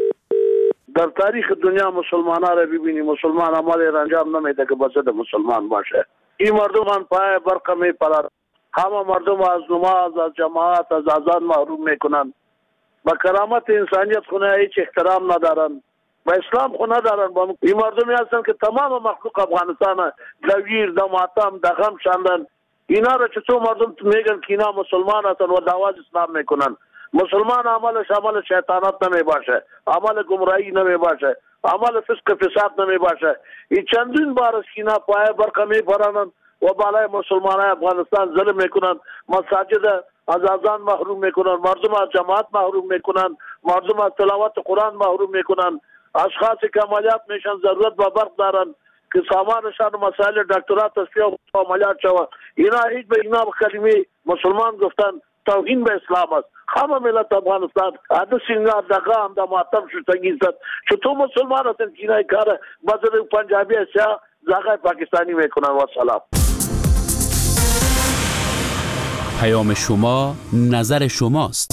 در تاریخ دنیا مسلمان ها را ببینی مسلمان عمل انجام نمیده که بسد مسلمان باشه این مردم پای برق میپرد همه مردم از نماز از جماعت از اذان محروم میکنن با کرامت انسانیت خونه هیچ احترام ندارن با اسلام خونه ندارن این مردمی هستن که تمام مخلوق افغانستان دویر د ماتم د غم شاندن اینا را چطور مردم میگن که اینا مسلمان هستن و دعوت اسلام میکنن مسلمان عملش عمل شیطانت نمی باشه عمل گمراهی نمی باشه عمل فسق فساد نمی باشه این چندین بار است که اینا پای برق میپرانن و بالای مسلمان افغانستان ظلم میکنن مساجد از اذان محروم میکنن مردم از جماعت محروم میکنن مردم از تلاوت قرآن محروم میکنن اشخاص که عملیات میشن ضرورت به برق دارن که سامانشان مسائل دکترات تصفیه و عملیات شود اینا هیچ به اینا کلمه مسلمان گفتن توهین به اسلام است همه ملت افغانستان عدد سینگار دقا هم دا ماتم شدگی زد چطور مسلمان هستن که اینای کار بزر پنجابی سیاه زاغای پاکستانی میکنن و سلام پیام شما نظر شماست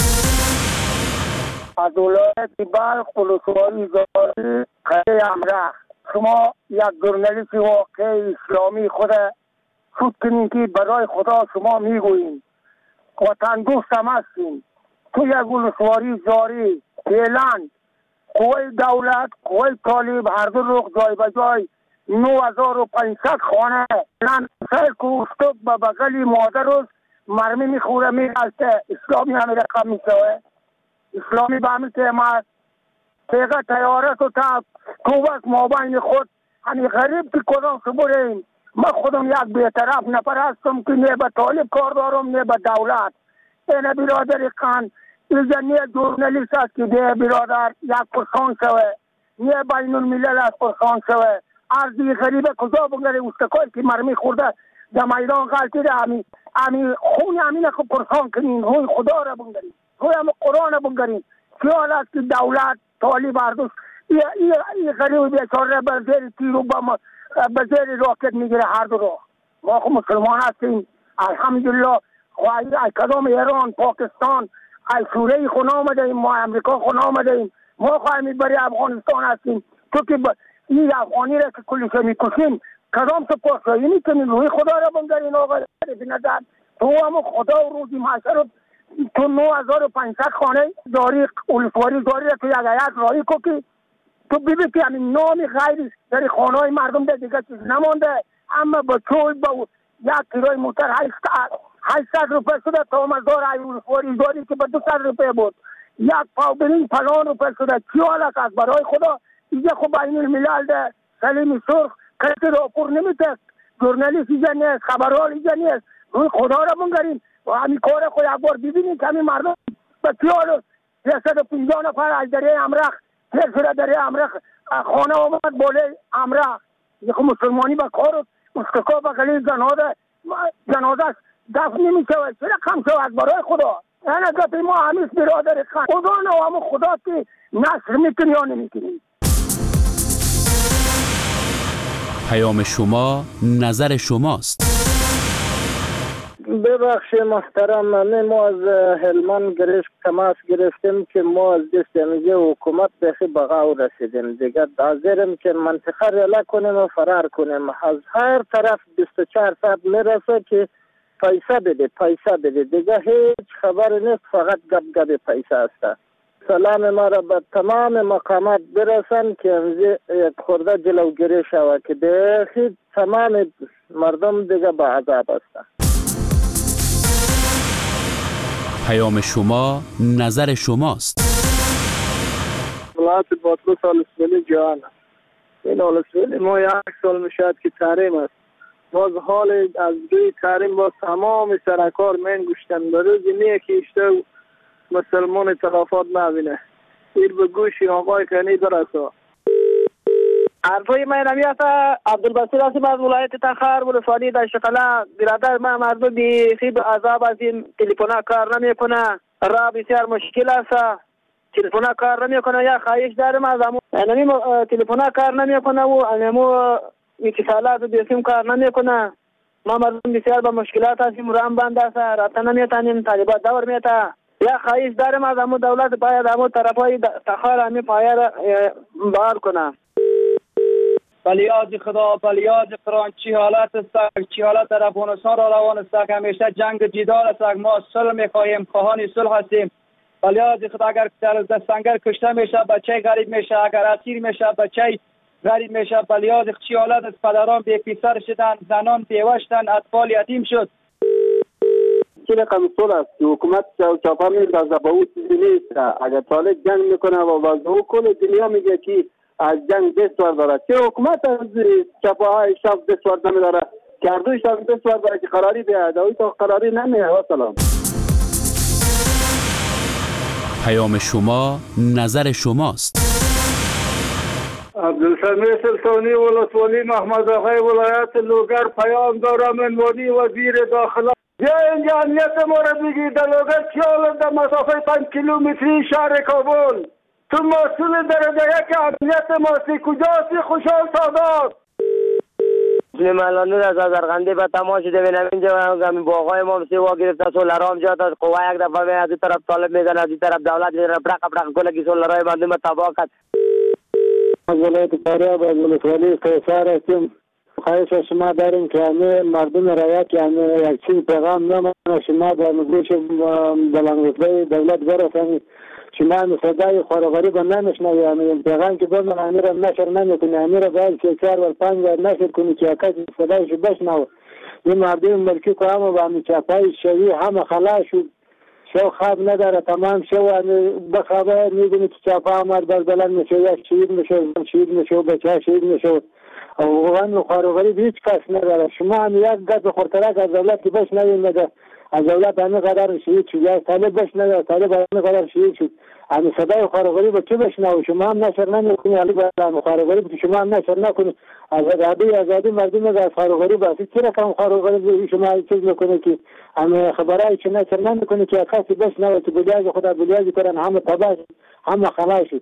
از ولایت بلخ ولسوالی زاری خیلی امره شما یک ژورنالیست واقعی اسلامی خود خود کنین که برای خدا شما میگویین وطن دوست هم هستیم تو یک ولسوالی زاری فعلا قوه دولت قوه طالب هر دو رخ جای به جای 9500 خانه فعلا سر کوستک به بغلی مادر است مرمی میخوره میرسته اسلامی همه رقم میشوه اسلامی به همین تیمت تیغه تیاره تو تا کوبک مابین خود همی غریب که کدام بریم من خودم یک بیطرف نفر هستم که نه به طالب کار دارم نه به دولت اینه برادر خان اینجا نه جورنالیست است که ده برادر یک پرسان شوه نه بین الملل است پرسان شوه ارزی غریبه کجا بگره استکای که مرمی خورده در میدان غلطی ده همی خون همینه که پرسان کنین روی خدا را بگرین روی همه قرآن را بگرین خیال است که دولت طالب اردوش این غریب بیچاره به زیر تیر و به زیر راکت میگیره هر دو را ما خود مسلمان هستیم الحمدلله ای کدام ایران، پاکستان، ای سوریه خون آمده ایم، ما امریکا خون آمده ایم، ما خواهیم برای افغانستان هستیم. تو که این افغانی را که کلش میکشیم کدام تو پاسخگویی میکنیم؟ روی خدا را بنگرین آقا بنظر تو هم خدا و روزی محشر تو 9500 خانه داری اولسواری داری را تو یک حیات رایی که تو ببین که همین نام غیری در خانه های مردم در دیگه چیز نمانده. اما با چوی با یک کیلوی موتر 800 روپیه شده تا مزدار اولسواری داری که با 200 روپیه بود. یک پاو برین 50 روپیه شده. چی حالا که از برای خدا اینجا خب بین الملل ده سلیم سرخ کسی راپور نمیده، ژورنالیست اینجا نیست، خبرحال اینجا نیست. روی خدا را بنگرین و همین کار خود یک بار ببینید که همین مردم به چی حال 350 نفر از دریای امرخ تیر شده. دریای امرخ خانه آمد بالای امرخ یک مسلمانی به کار مستقا بقلی جنازه دفن نمی شود. چرا کم شود برای خدا؟ این اگر ما همیش برادر خدا نه خدا که نصر میکنی یا نمیکنی. پیام شما نظر شماست. ببخشید محترم، ما از هلمند تماس گرفتیم که ما از دست امیجه حکومت بخی بغاو رسیدیم دیگه. حاضریم که منطقه ریله کنیم و فرار کنیم. از هر طرف 24 ساعت میرسه که پیسه بده دیگه هیچ خبر نیست، فقط گپ پیسه است. سلام ما را به تمام مقامات برسن که یک خورده جلوگیری شود که دیگه تمام مردم دیگه به عذاب هستند. پیام شما نظر شماست. ولایت باطلس آلسویلی جان، این آلسویلی ما 1 سال میشد که تحریم است. باز حال از دوی تحریم با تمام سرکار من گوشتن به روزی نیه که اشته مسلمان تلافات نبینه. ایر به گوشی آقای کنی درسته. حرفای من نمیاد. عبدالبصیر هستم از ولایت تخار ولسوالی دشتقلا. برادر من مردم بیخی به عذاب از این تلفن کار نمیکنه، را بسیار مشکل است. تلفن کار نمیکنه. یا خواهش دارم از همون تلفن کار نمیکنه و همون اتصالات بیسیم کار نمیکنه. ما مردم بسیار به مشکلات هستیم، رام بند است، رابطه نمیتونیم، طالبات دور میته. یا خواهش دارم از همون دولت باید همون طرفای تخار همین پایه را بار کنه. بلیاد خدا، بلیاد قرآن چی حالت است، چی حالت در افغانستان را روان است که همیشه جنگ جدال است. ما صلح میخواهیم، خواهان صلح هستیم. بلیاد خدا اگر در سنگر کشته میشه بچه غریب میشه، اگر اسیر میشه بچه غریب میشه. بلیاد چی حالت است، پدران بی پسر شدن، زنان بیوه شدن، اطفال یتیم شد. چی رقم صلح است که حکومت چاپا میندازه به او چیزی نیست. اگر طالب جنگ میکنه و وضع کل دنیا میگه که از جنگ دست داره. چه حکومت از چپاهای شب دست نمیداره که اردوی شب دست داره که قراری بیاید اوی تا قراری نمیه. و سلام. پیام شما نظر شماست. عبدالسمیع سلطانی ولسوالی محمد آقای ولایت لوگر پیام دارم. من ولی وزیر داخله بیا اینجا امنیت ما را بگی. در لوگر چیال در مسافه 5 کیلومتری شهر کابل تو مسئول درجه که امنیت ماست کجاست؟ خوشحال سادات ملانور از ازرغندی به تماش دوینم اینجا همی با آقای ما سیوا گرفته سولرام جات از قوه یک دفعه می از این طرف طالب میزن، از این طرف دولت میزن، برق کلگی سولرهای مردم تباه کرد. از ولایت فاریاب از ولسوالی قیصر هستیم. خواهش از شما داریم که همه مردم رایت که همه یک چیز پیغام نمانه شما در مگوش بلندگوشهای دولت برسنید. شما همه صدای خارغاری با نمیشنوی. همه پیغام که برمن همه را نشر نمیکنی، همه را باید 4 و 5 بار نشر کنی که کسی صدایش بشنوه. این مردم ملکی که همه با همه چپای شوی همه خلاص شد، شو خواب نداره، تمام شو بخوابه میبینی که چپا آمد بر بلند میشه، یا شهید میشه بچه شهید میشه. اوغان خارغاری هیچ کس نداره. شما هم یک گد خورترک از دولت که بشنوید نده، از دولت همه قدر شهید شد، یا طالب بشنوید طالب همه قدر شهید شد. همه صدای خارغاری با چه بشنوید؟ شما هم نشر نمیکنی. علی برای خارغاری که شما هم نشر نکنی. آزادی مردم از خارغاری باسی. چرا کم خارغاری شما چیز میکنه که همه خبرایی که نشر نمیکنی که کسی بشنوید که بلیاز خدا بلیازی کنن همه تباش همه خلاص شد.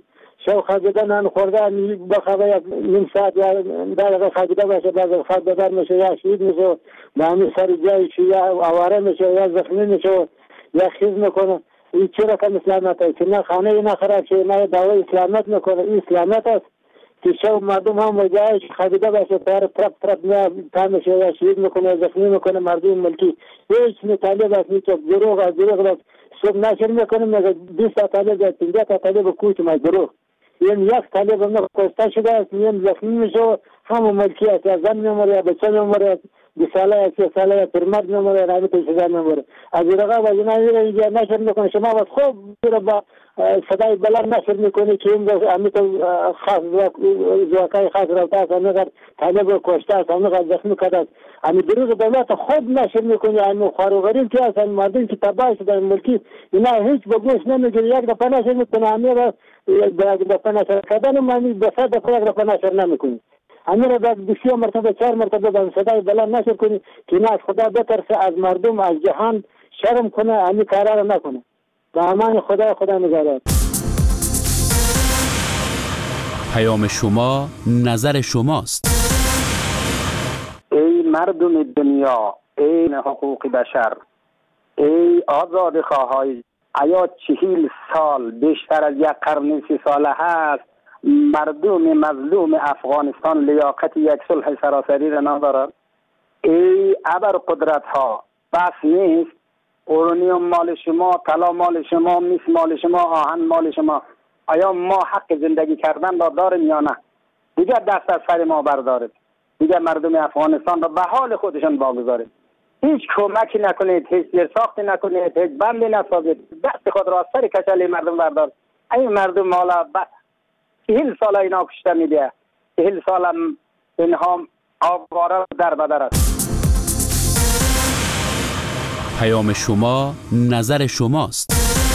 شو خوابیده نان خورده بخوابه نیم ساعت یا دقیقه خوابیده باشه بعد خواب بدر میشه یا شهید میشه به همین سر جایش یا آواره میشه یا زخمی میشه یا خیز میکنه. این چه رقم اسلامت است که نه خانه اینا خراب شه نه دعوی اسلامت میکنه. این اسلامت است که شو مردم هم وجایش خوابیده باشه پار ترپ نه تامشه یا شهید میکنه زخمی میکنه مردم ملکی. هیچ مطالبه است نیست دروغ از دروغ صبح نشر میکنه میگه 20 تا طالب یا 50 تا طالب کوچ ما دروغ. این یک طالب هم کشته شده است این زخمی میشه همه ملکی است یا زن میموره یا بچه میموره 2 ساله یا 3 ساله یا پرمرد میموره رابط پیشدار میموره. از این رقم از اینا اینجا نشر میکنه شما باید خوب با صدای بلند نشر میکنه که این امیت خاص زواکای خاص روتا است امیقدر طالب کشته است امیقدر زخمی کرده است. امی دروغ دولت خود نشر میکنه امی خاروغرین که هستن مردم که تباه شدن ملکی اینا هیچ بگوش نمیگیره یک دفعه نشر میکنه امی را یک دفعه نشر کردن امی بسر دفعه یک دفعه نشر نمیکنه. امی را باید 2 مرتبه 4 مرتبه با صدای بلند نشر کنی که اینا از خدا بترسه از مردم از جهان شرم کنه امی کارا را نکنه. با امان خدا نگهدار. پیام شما نظر شماست. ای مردم دنیا، ای حقوق بشر، ای آزاد خواهای، آیا 40 سال بیشتر از 1 قرن 30 ساله هست مردم مظلوم افغانستان لیاقت یک صلح سراسری را ندارد؟ ای ابر قدرت ها، بس نیست اورانیوم مال شما، طلا مال شما، مس مال شما، آهن مال شما. آیا ما حق زندگی کردن را داریم یا نه؟ دیگر دست از سر ما بردارید، دیگر مردم افغانستان را به حال خودشان واگذارید. هیچ کمکی نکنید، هیچ زیرساختی نکنید، هیچ بندی نسازید، دست خود را از سر کچل مردم بردار. این مردم حالا 40 سال اینا کشته میده، 40 سال هم اینها آواره در بدر است. پیام شما نظر شماست.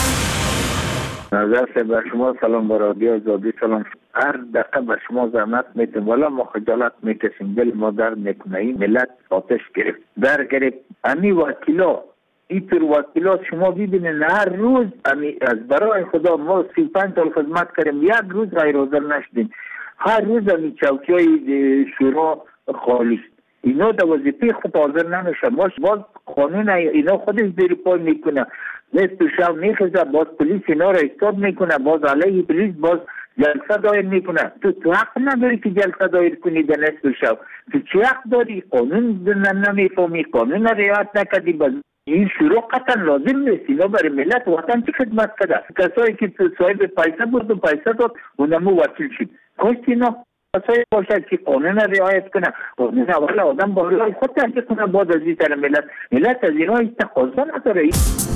نظر به شما سلام، به رادیو آزادی سلام. هر دقیقه به شما زحمت میتیم ولی ما خجالت میکشیم، دل ما درد میکنه. این ملت آتش گرفت در گرفت. امی وکیلا این پر وکیلات شما ببینید هر روز از برای خدا ما 35 سال خدمت کردیم یک روز غیر حاضر نشدیم. هر روز امی چوکی های شورا خالی اینا در وظیفه خود حاضر نمیشه. باز قانون اینا خودش زیر پای میکنه، نصف شب میخزه، باز پلیس اینا را استاب میکنه، باز علیه پلیس باز جلسه دایر میکنه. تو حق نداری که جلسه دایر کنی در نصف شب. تو چی حق داری؟ قانون نمیفهمی، قانون رعایت نکردی. باز این شروع قطعا لازم نیست. اینا برای ملت وطن چی خدمت کرده؟ کسایی که صاحب پیسه بود و پیسه داد اونمو وکیل شد. کاشت اینا کسایی باشد که قانون رعایت کنه. قانون اول آدم با رای خود تحقیق کنه، باز از این سر ملت از اینا هیچ تقاضا نداره.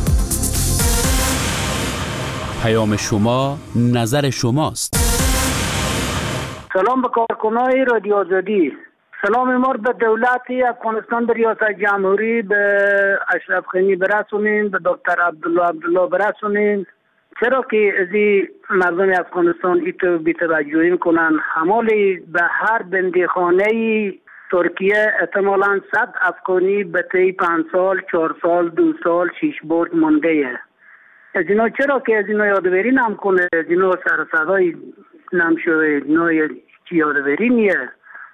پیام شما نظر شماست. سلام به کارکنای رادیو آزادی. سلام ما به دولت افغانستان، به ریاست جمهوری، به اشرف غنی برسونین، به دکتر عبدالله برسونین. چرا که از مردم افغانستان ایتو بی‌توجهی میکنن؟ حمالی به هر بندیخانه ترکیه احتمالاً 100 افغانی به طی 5 سال، 4 سال، 2 سال، 6 برد مونده. از اینا چرا که از اینا یادوری نمیکنه؟ از اینا سر صدای نمیشه، اینا چی یادوری نیه؟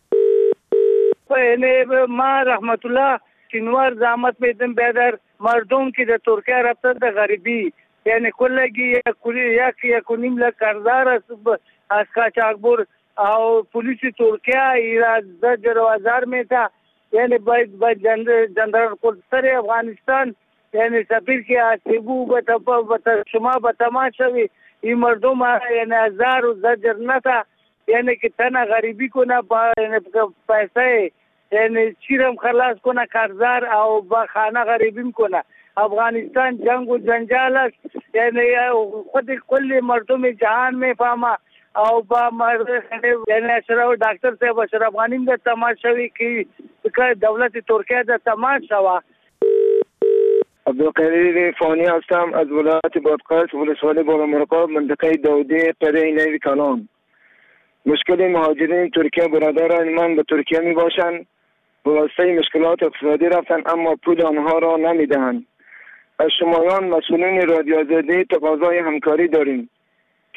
ما رحمت الله شنوار زحمت میدم بیادر مردم که در ترکیه رفتن در غریبی، یعنی کلگی یک و نیم لک قرضدار از قاچاقبر او پلیس ترکیه ایراد زجر و ازار میتا. یعنی باید جنرال قدسر افغانستان یعنی سفیر که آسیبو بتا شما بتمام شوی این مردم یعنی ازار و زجر نتا، یعنی که تنها غریبی کنه با یعنی پیسه یعنی چیرم خلاص کنه قرضدار او با خانه غریبی کنه. افغانستان جنگ و جنجال است، یعنی خود کل مردم جهان میفهمه او با یعنی اشرف دکتر صاحب اشرف غنی د تماشوي که دولت ترکیه د تماشوا. عبدالقدیر فانی هستم از ولایت بادغیس، ولسوالی بالامرغاب، منطقه داودی، قریه نوی کلان. مشکل مهاجرین ترکیه برادران من به ترکیه می باشند، به واسطه مشکلات اقتصادی رفتن اما پول آنها را نمی دهند. از شمایان مسئولین رادیو آزادی تقاضای همکاری داریم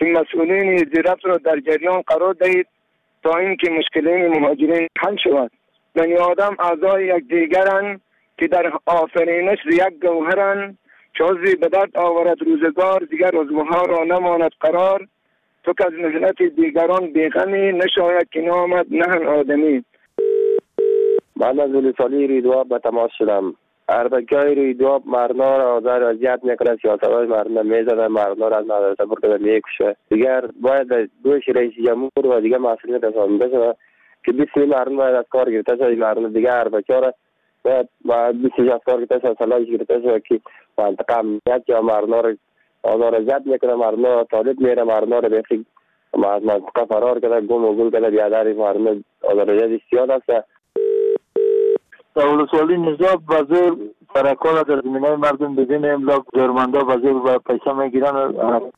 که مسئولین زیرفت را در جریان قرار دهید تا اینکه مشکلین مهاجرین حل شود. بنی آدم اعضای یک دیگرند که در آفرینش یک گوهرند، چه عضوی به درد آورد روزگار، دیگر عضوها را نماند قرار. تو که از محنت دیگران بیغمی، نشاید که نامد نهن آدمی. من از ولسوالی ریدواب به تماس شدم. اربکای ریدواب مردنا را آزار اذیت میکنه، سیاست‌های مردنا میزنه، مردنا را از مدرسه برده میکشه. دیگر باید دوش رئیس جمهور و دیگر مسئولین رسانده شده که 20 مردم باید از کار گرفته شده. مردم دیگر اربکا را باید 20 از کار گرفته شده، سلاح گرفته شده که منطقه امنیت یا مردنا را آزار اذیت میکنه، مردنا را طالب میره، مردنا را بخی از منطقه فرار کرده، گم و گل کرده. بیاداری مردم آزار اذیت زیاد است. در ولسوالی نجاب وزیر سرکار در زمینه مردم بدین املاک جرمنده وزیر و پیسه میگیرن.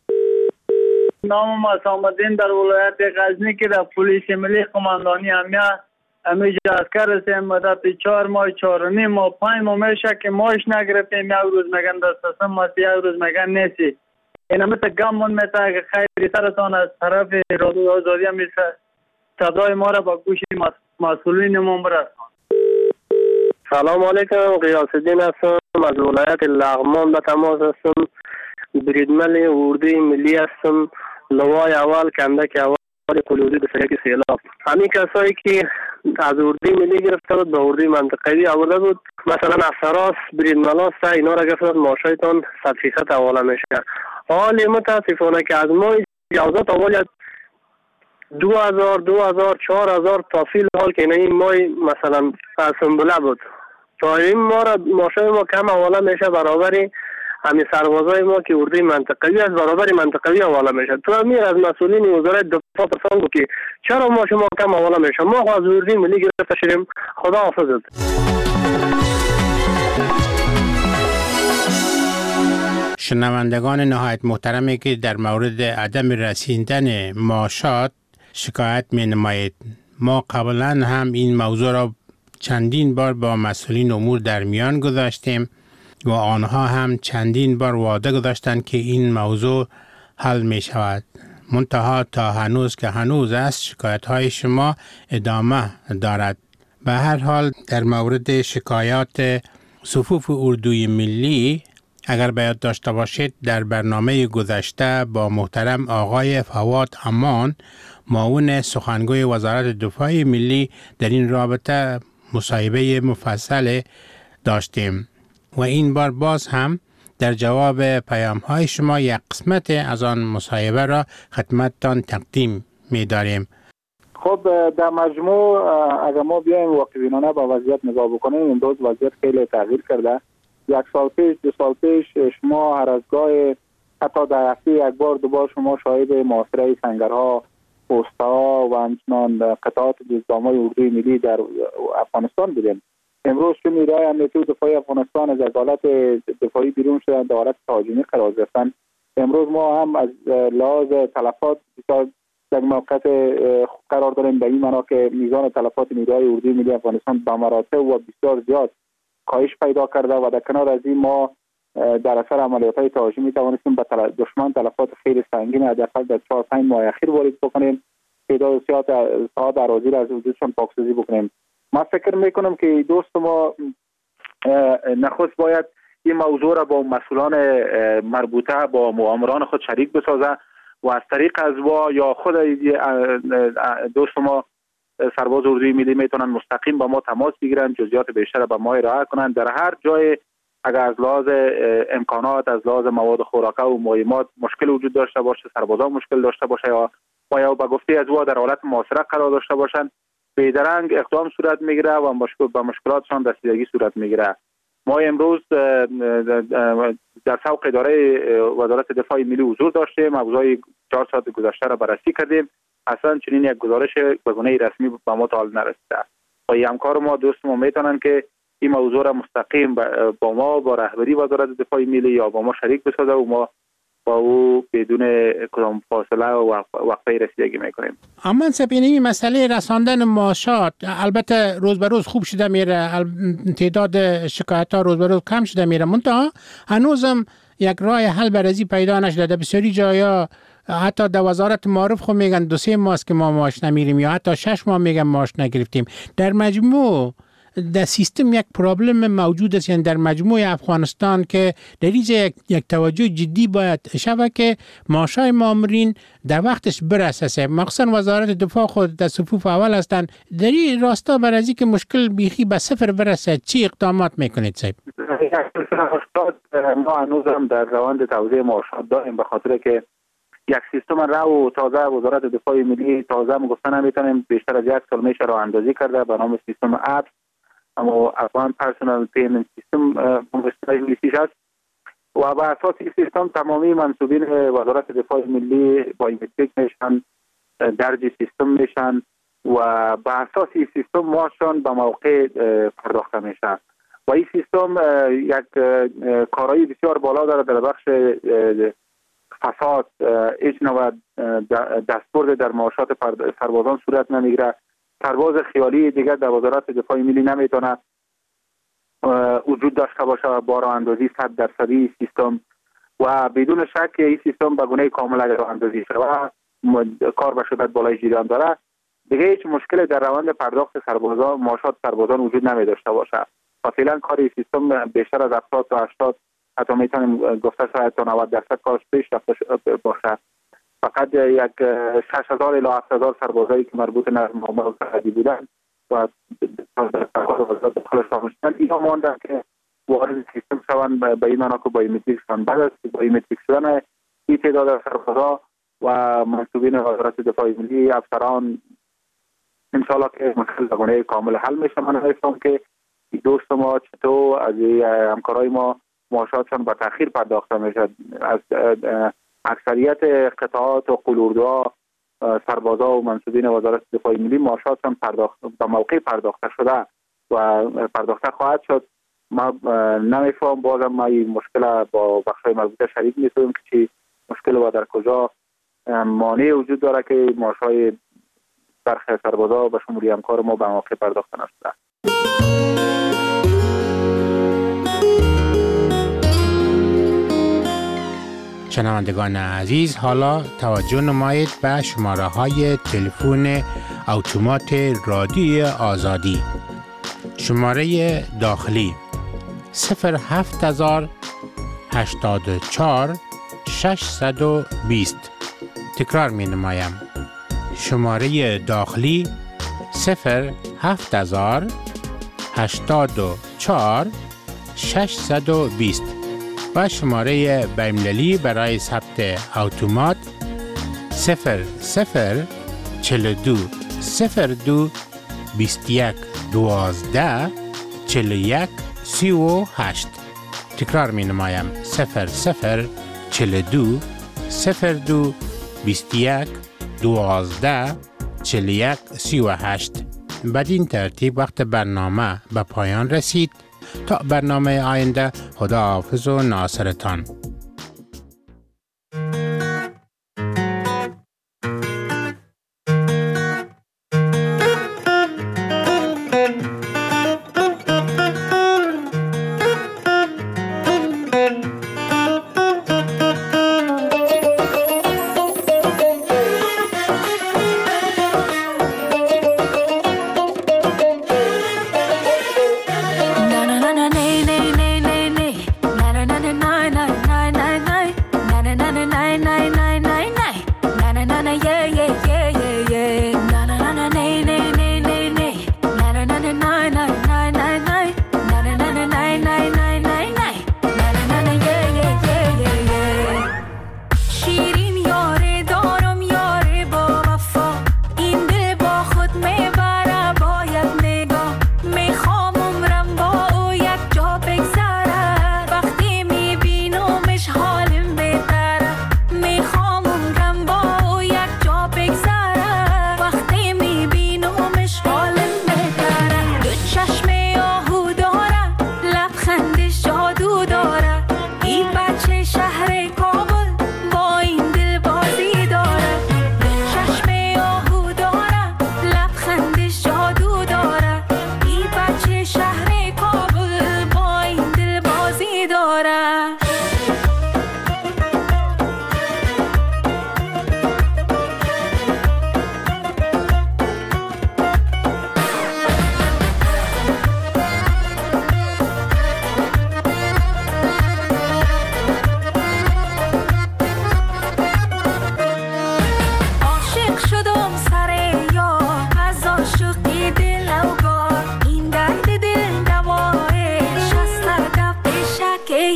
نام اسام الدین در ولایت غزنی که در پلیس ملی قماندانی امنیت همیشه عسکر هستیم. مدت 4 ماه 4 و نیم ماه 5 ماه میشه که ماش نگرفتیم. یک روز میگن دسترسم ماست، یک روز میگن نیستی. این مثل گمون میته که خیلی سرتان از طرف رادیو آزادی میشه صدای ما را با گوش مسئولینمون برسان. سلام علیکم، غیاث الدین هستم از ولایت لغمان به تماس هستم. بریدمن اردوی ملی هستم. لوای اول کندک اول کلوری به سریع سیلاب. همین کسایی که از اردوی ملی گرفته بود به اردوی منطقوی آورده بود، مثلا افسراس بریدمناس اینا را گرفته ماشایتان 100% حواله میشه. حال متاسفانه که از ما اجازه اول 2000 2000 4000 تا فیل حال که این مای مثلا سنبله بود تا این ما را ماشای ما کم حواله میشه برابری همین سربازای ما که اردوی منطقوی از برابری منطقوی حواله میشه. تو امیر از مسئولین وزارت دفاع پرسان گفت که چرا ما شما کم حواله میشه؟ ما از اردوی ملی گرفته شدیم. خدا حافظت. شنوندگان نهایت محترمی که در مورد عدم رسیدن معاشات شکایت می نمایید، ما قبلا هم این موضوع را چندین بار با مسئولین امور در میان گذاشتیم و آنها هم چندین بار وعده گذاشتند که این موضوع حل می شود. منتها تا هنوز که هنوز است شکایت های شما ادامه دارد. به هر حال در مورد شکایات صفوف اردوی ملی اگر باید داشته باشید در برنامه گذشته با محترم آقای فواد امان معاون سخنگوی وزارت دفاع ملی در این رابطه مصاحبه مفصل داشتیم و این بار باز هم در جواب پیام های شما یک قسمت از آن مصاحبه را خدمتتان تقدیم می داریم. خب در مجموع اگر ما بیایم واقعبینانه با وضعیت نگاه بکنیم، امروز وضعیت خیلی تغییر کرده. 1 سال پیش 2 سال پیش شما هر از گاه حتی در هفته 1 بار 2 بار شما شاهد محاصره سنگرها، پست‌ها و همچنان قطعات دزدامای اردوی ملی در افغانستان بودیم. امروز که نیروهای امنیتی و دفاعی افغانستان از حالت دفاعی بیرون شدن، در حالت تهاجمی قرار گرفتن. امروز ما هم از لحاظ تلفات در موقعیت قرار داریم به این معنا که میزان تلفات نیروهای اردوی ملی افغانستان به مراتب و بسیار زیاد کاهش پیدا کرده و در کنار از این ما در اثر عملیات‌های تهاجمی توانستیم به دشمن تلفات خیلی سنگین حداقل در 4-5 ماه اخیر وارد بکنیم، تعداد ساعات اراضی را از وجودشان پاکسازی بکنیم. من فکر میکنم که دوست ما نخست باید این موضوع را با مسئولان مربوطه با مؤامران خود شریک بسازه و از طریق ازوا یا خود دوست ما سرباز اردوی ملی میتونن مستقیم با ما تماس بگیرن، جزئیات بیشتر به ما ارائه کنن. در هر جای اگر از لحاظ امکانات، از لحاظ مواد خوراکه و مایمات مشکل وجود داشته باشه، سربازا مشکل داشته باشه یا به گفته ازوا در حالت محاصره قرار داشته باشن، بیدرنگ اقدام صورت میگیره و به مشکلاتشان رسیدگی صورت میگیره. ما امروز در سوق اداره وزارت دفاع ملی حضور داشتیم، موضوع 4 ساعت گذشته را بررسی کردیم. اصلا چنین یک گزارش به گونه رسمی به ما تا حال نرسیده. و همکار ما دوست ما میتونن که این موضوع را مستقیم با ما با رهبری وزارت دفاع ملی یا با ما شریک بسازه و ما با او بدون کدام فاصله و وقفه رسیدگی میکنیم. اما سپینی مسئله رساندن معاشات البته روز به روز خوب شده میره، تعداد شکایت ها روز به روز کم شده میره، منتها هنوزم یک راه حل برازی پیدا نشده. در بسیاری جایا حتی در وزارت معارف خو میگن 2-3 ماه است که ما معاش نمیریم یا حتی 6 ماه میگن معاش نگرفتیم. در مجموع در سیستم یک پرابلم موجود است، یعنی در مجموع افغانستان که در اینجا یک توجه جدی باید شود که معاشای مامورین در وقتش برسه. مخصوصا وزارت دفاع خود در صفوف اول هستند. در این راستا برای از اینکه مشکل بیخی به صفر برسه چی اقدامات میکنید صاحب؟ ما هنوز هم در روند توزیع معاشات داریم، به خاطر که یک سیستم رو تازه وزارت دفاع ملی تازه گفتن نمیتونیم بیشتر از 1 سال میشه راه اندازی کرده به نام سیستم اپس، اما افغان پرسونال پیمنت سیستم انگلیسیش است و به اساس این سیستم تمامی منصوبین وزارت دفاع ملی بایومتریک میشن، درج سیستم میشن و به اساس این سیستم معاششان به موقع پرداخته میشه و این سیستم یک کارایی بسیار بالا داره در بخش فساد. هیچ نوع دستبرد در معاشات سربازان صورت نمیگیره. سرباز خیالی دیگر در وزارت دفاع ملی نمیتونه وجود داشته باشه با راه اندازی 100% سیستم و بدون شک این سیستم به گونه کامل اگر راه اندازی شده و کار به شدت بالای جریان داره دیگه هیچ مشکل در روند پرداخت سربازان معاشات سربازان وجود نمی داشته باشه و فعلا کار سیستم بیشتر از 70 تا 80 حتی میتونیم گفته شاید تا 90% کارش پیش رفته باشه. فقط یک 6000 الی 7000 سربازایی که مربوط به معاملات سرحدی بودن و داخل شامل اینا ماندن که وارد سیستم شوند به این معنا که بایومتریک شدن. بعد از بایومتریک شدن این تعداد سربازا و منصوبین وزارت دفاع ملی افسران انشالله که مشکل به گونه کامل حل میشه. من میفهمم که دوست ما چطور از همکارای ما معاشاتشان به تأخیر پرداخته میشه. از اکثریت قطعات و قلوردوها سربازا و منصوبین وزارت دفاع ملی معاشاتشان به موقع پرداخته شده و پرداخته خواهد شد. ما نمیفهم بازم ما این مشکل با بخشای مربوطه شریک نیستیم که چی مشکل و در کجا مانع وجود داره که معاشای برخی سربازا به شمولی همکار ما به موقع پرداخته نشده. شنوندگان عزیز، حالا توجه نمایید به شماره های تلفن اتومات رادیو آزادی. شماره داخلی 07084 620. تکرار می نمایم. شماره داخلی 07084 620 و شماره بین‌المللی برای ثبت اتومات 0042 02 21 12 41 38. تکرار می نمایم 0042 02 21 12 41 38. بدین ترتیب وقت برنامه به پایان رسید. تا برنامه آینده، خداحافظ و ناصرتان. Na na na na na na na na na na na na na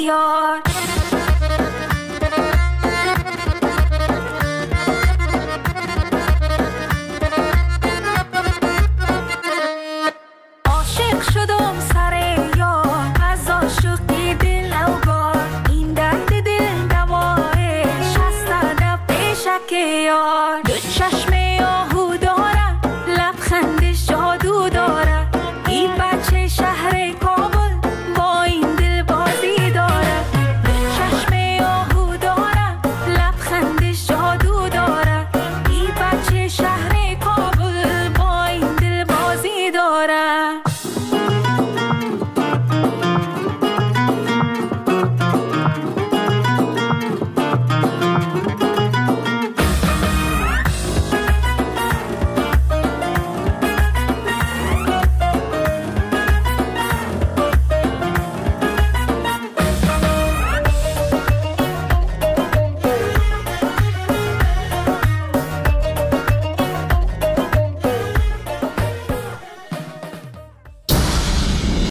یار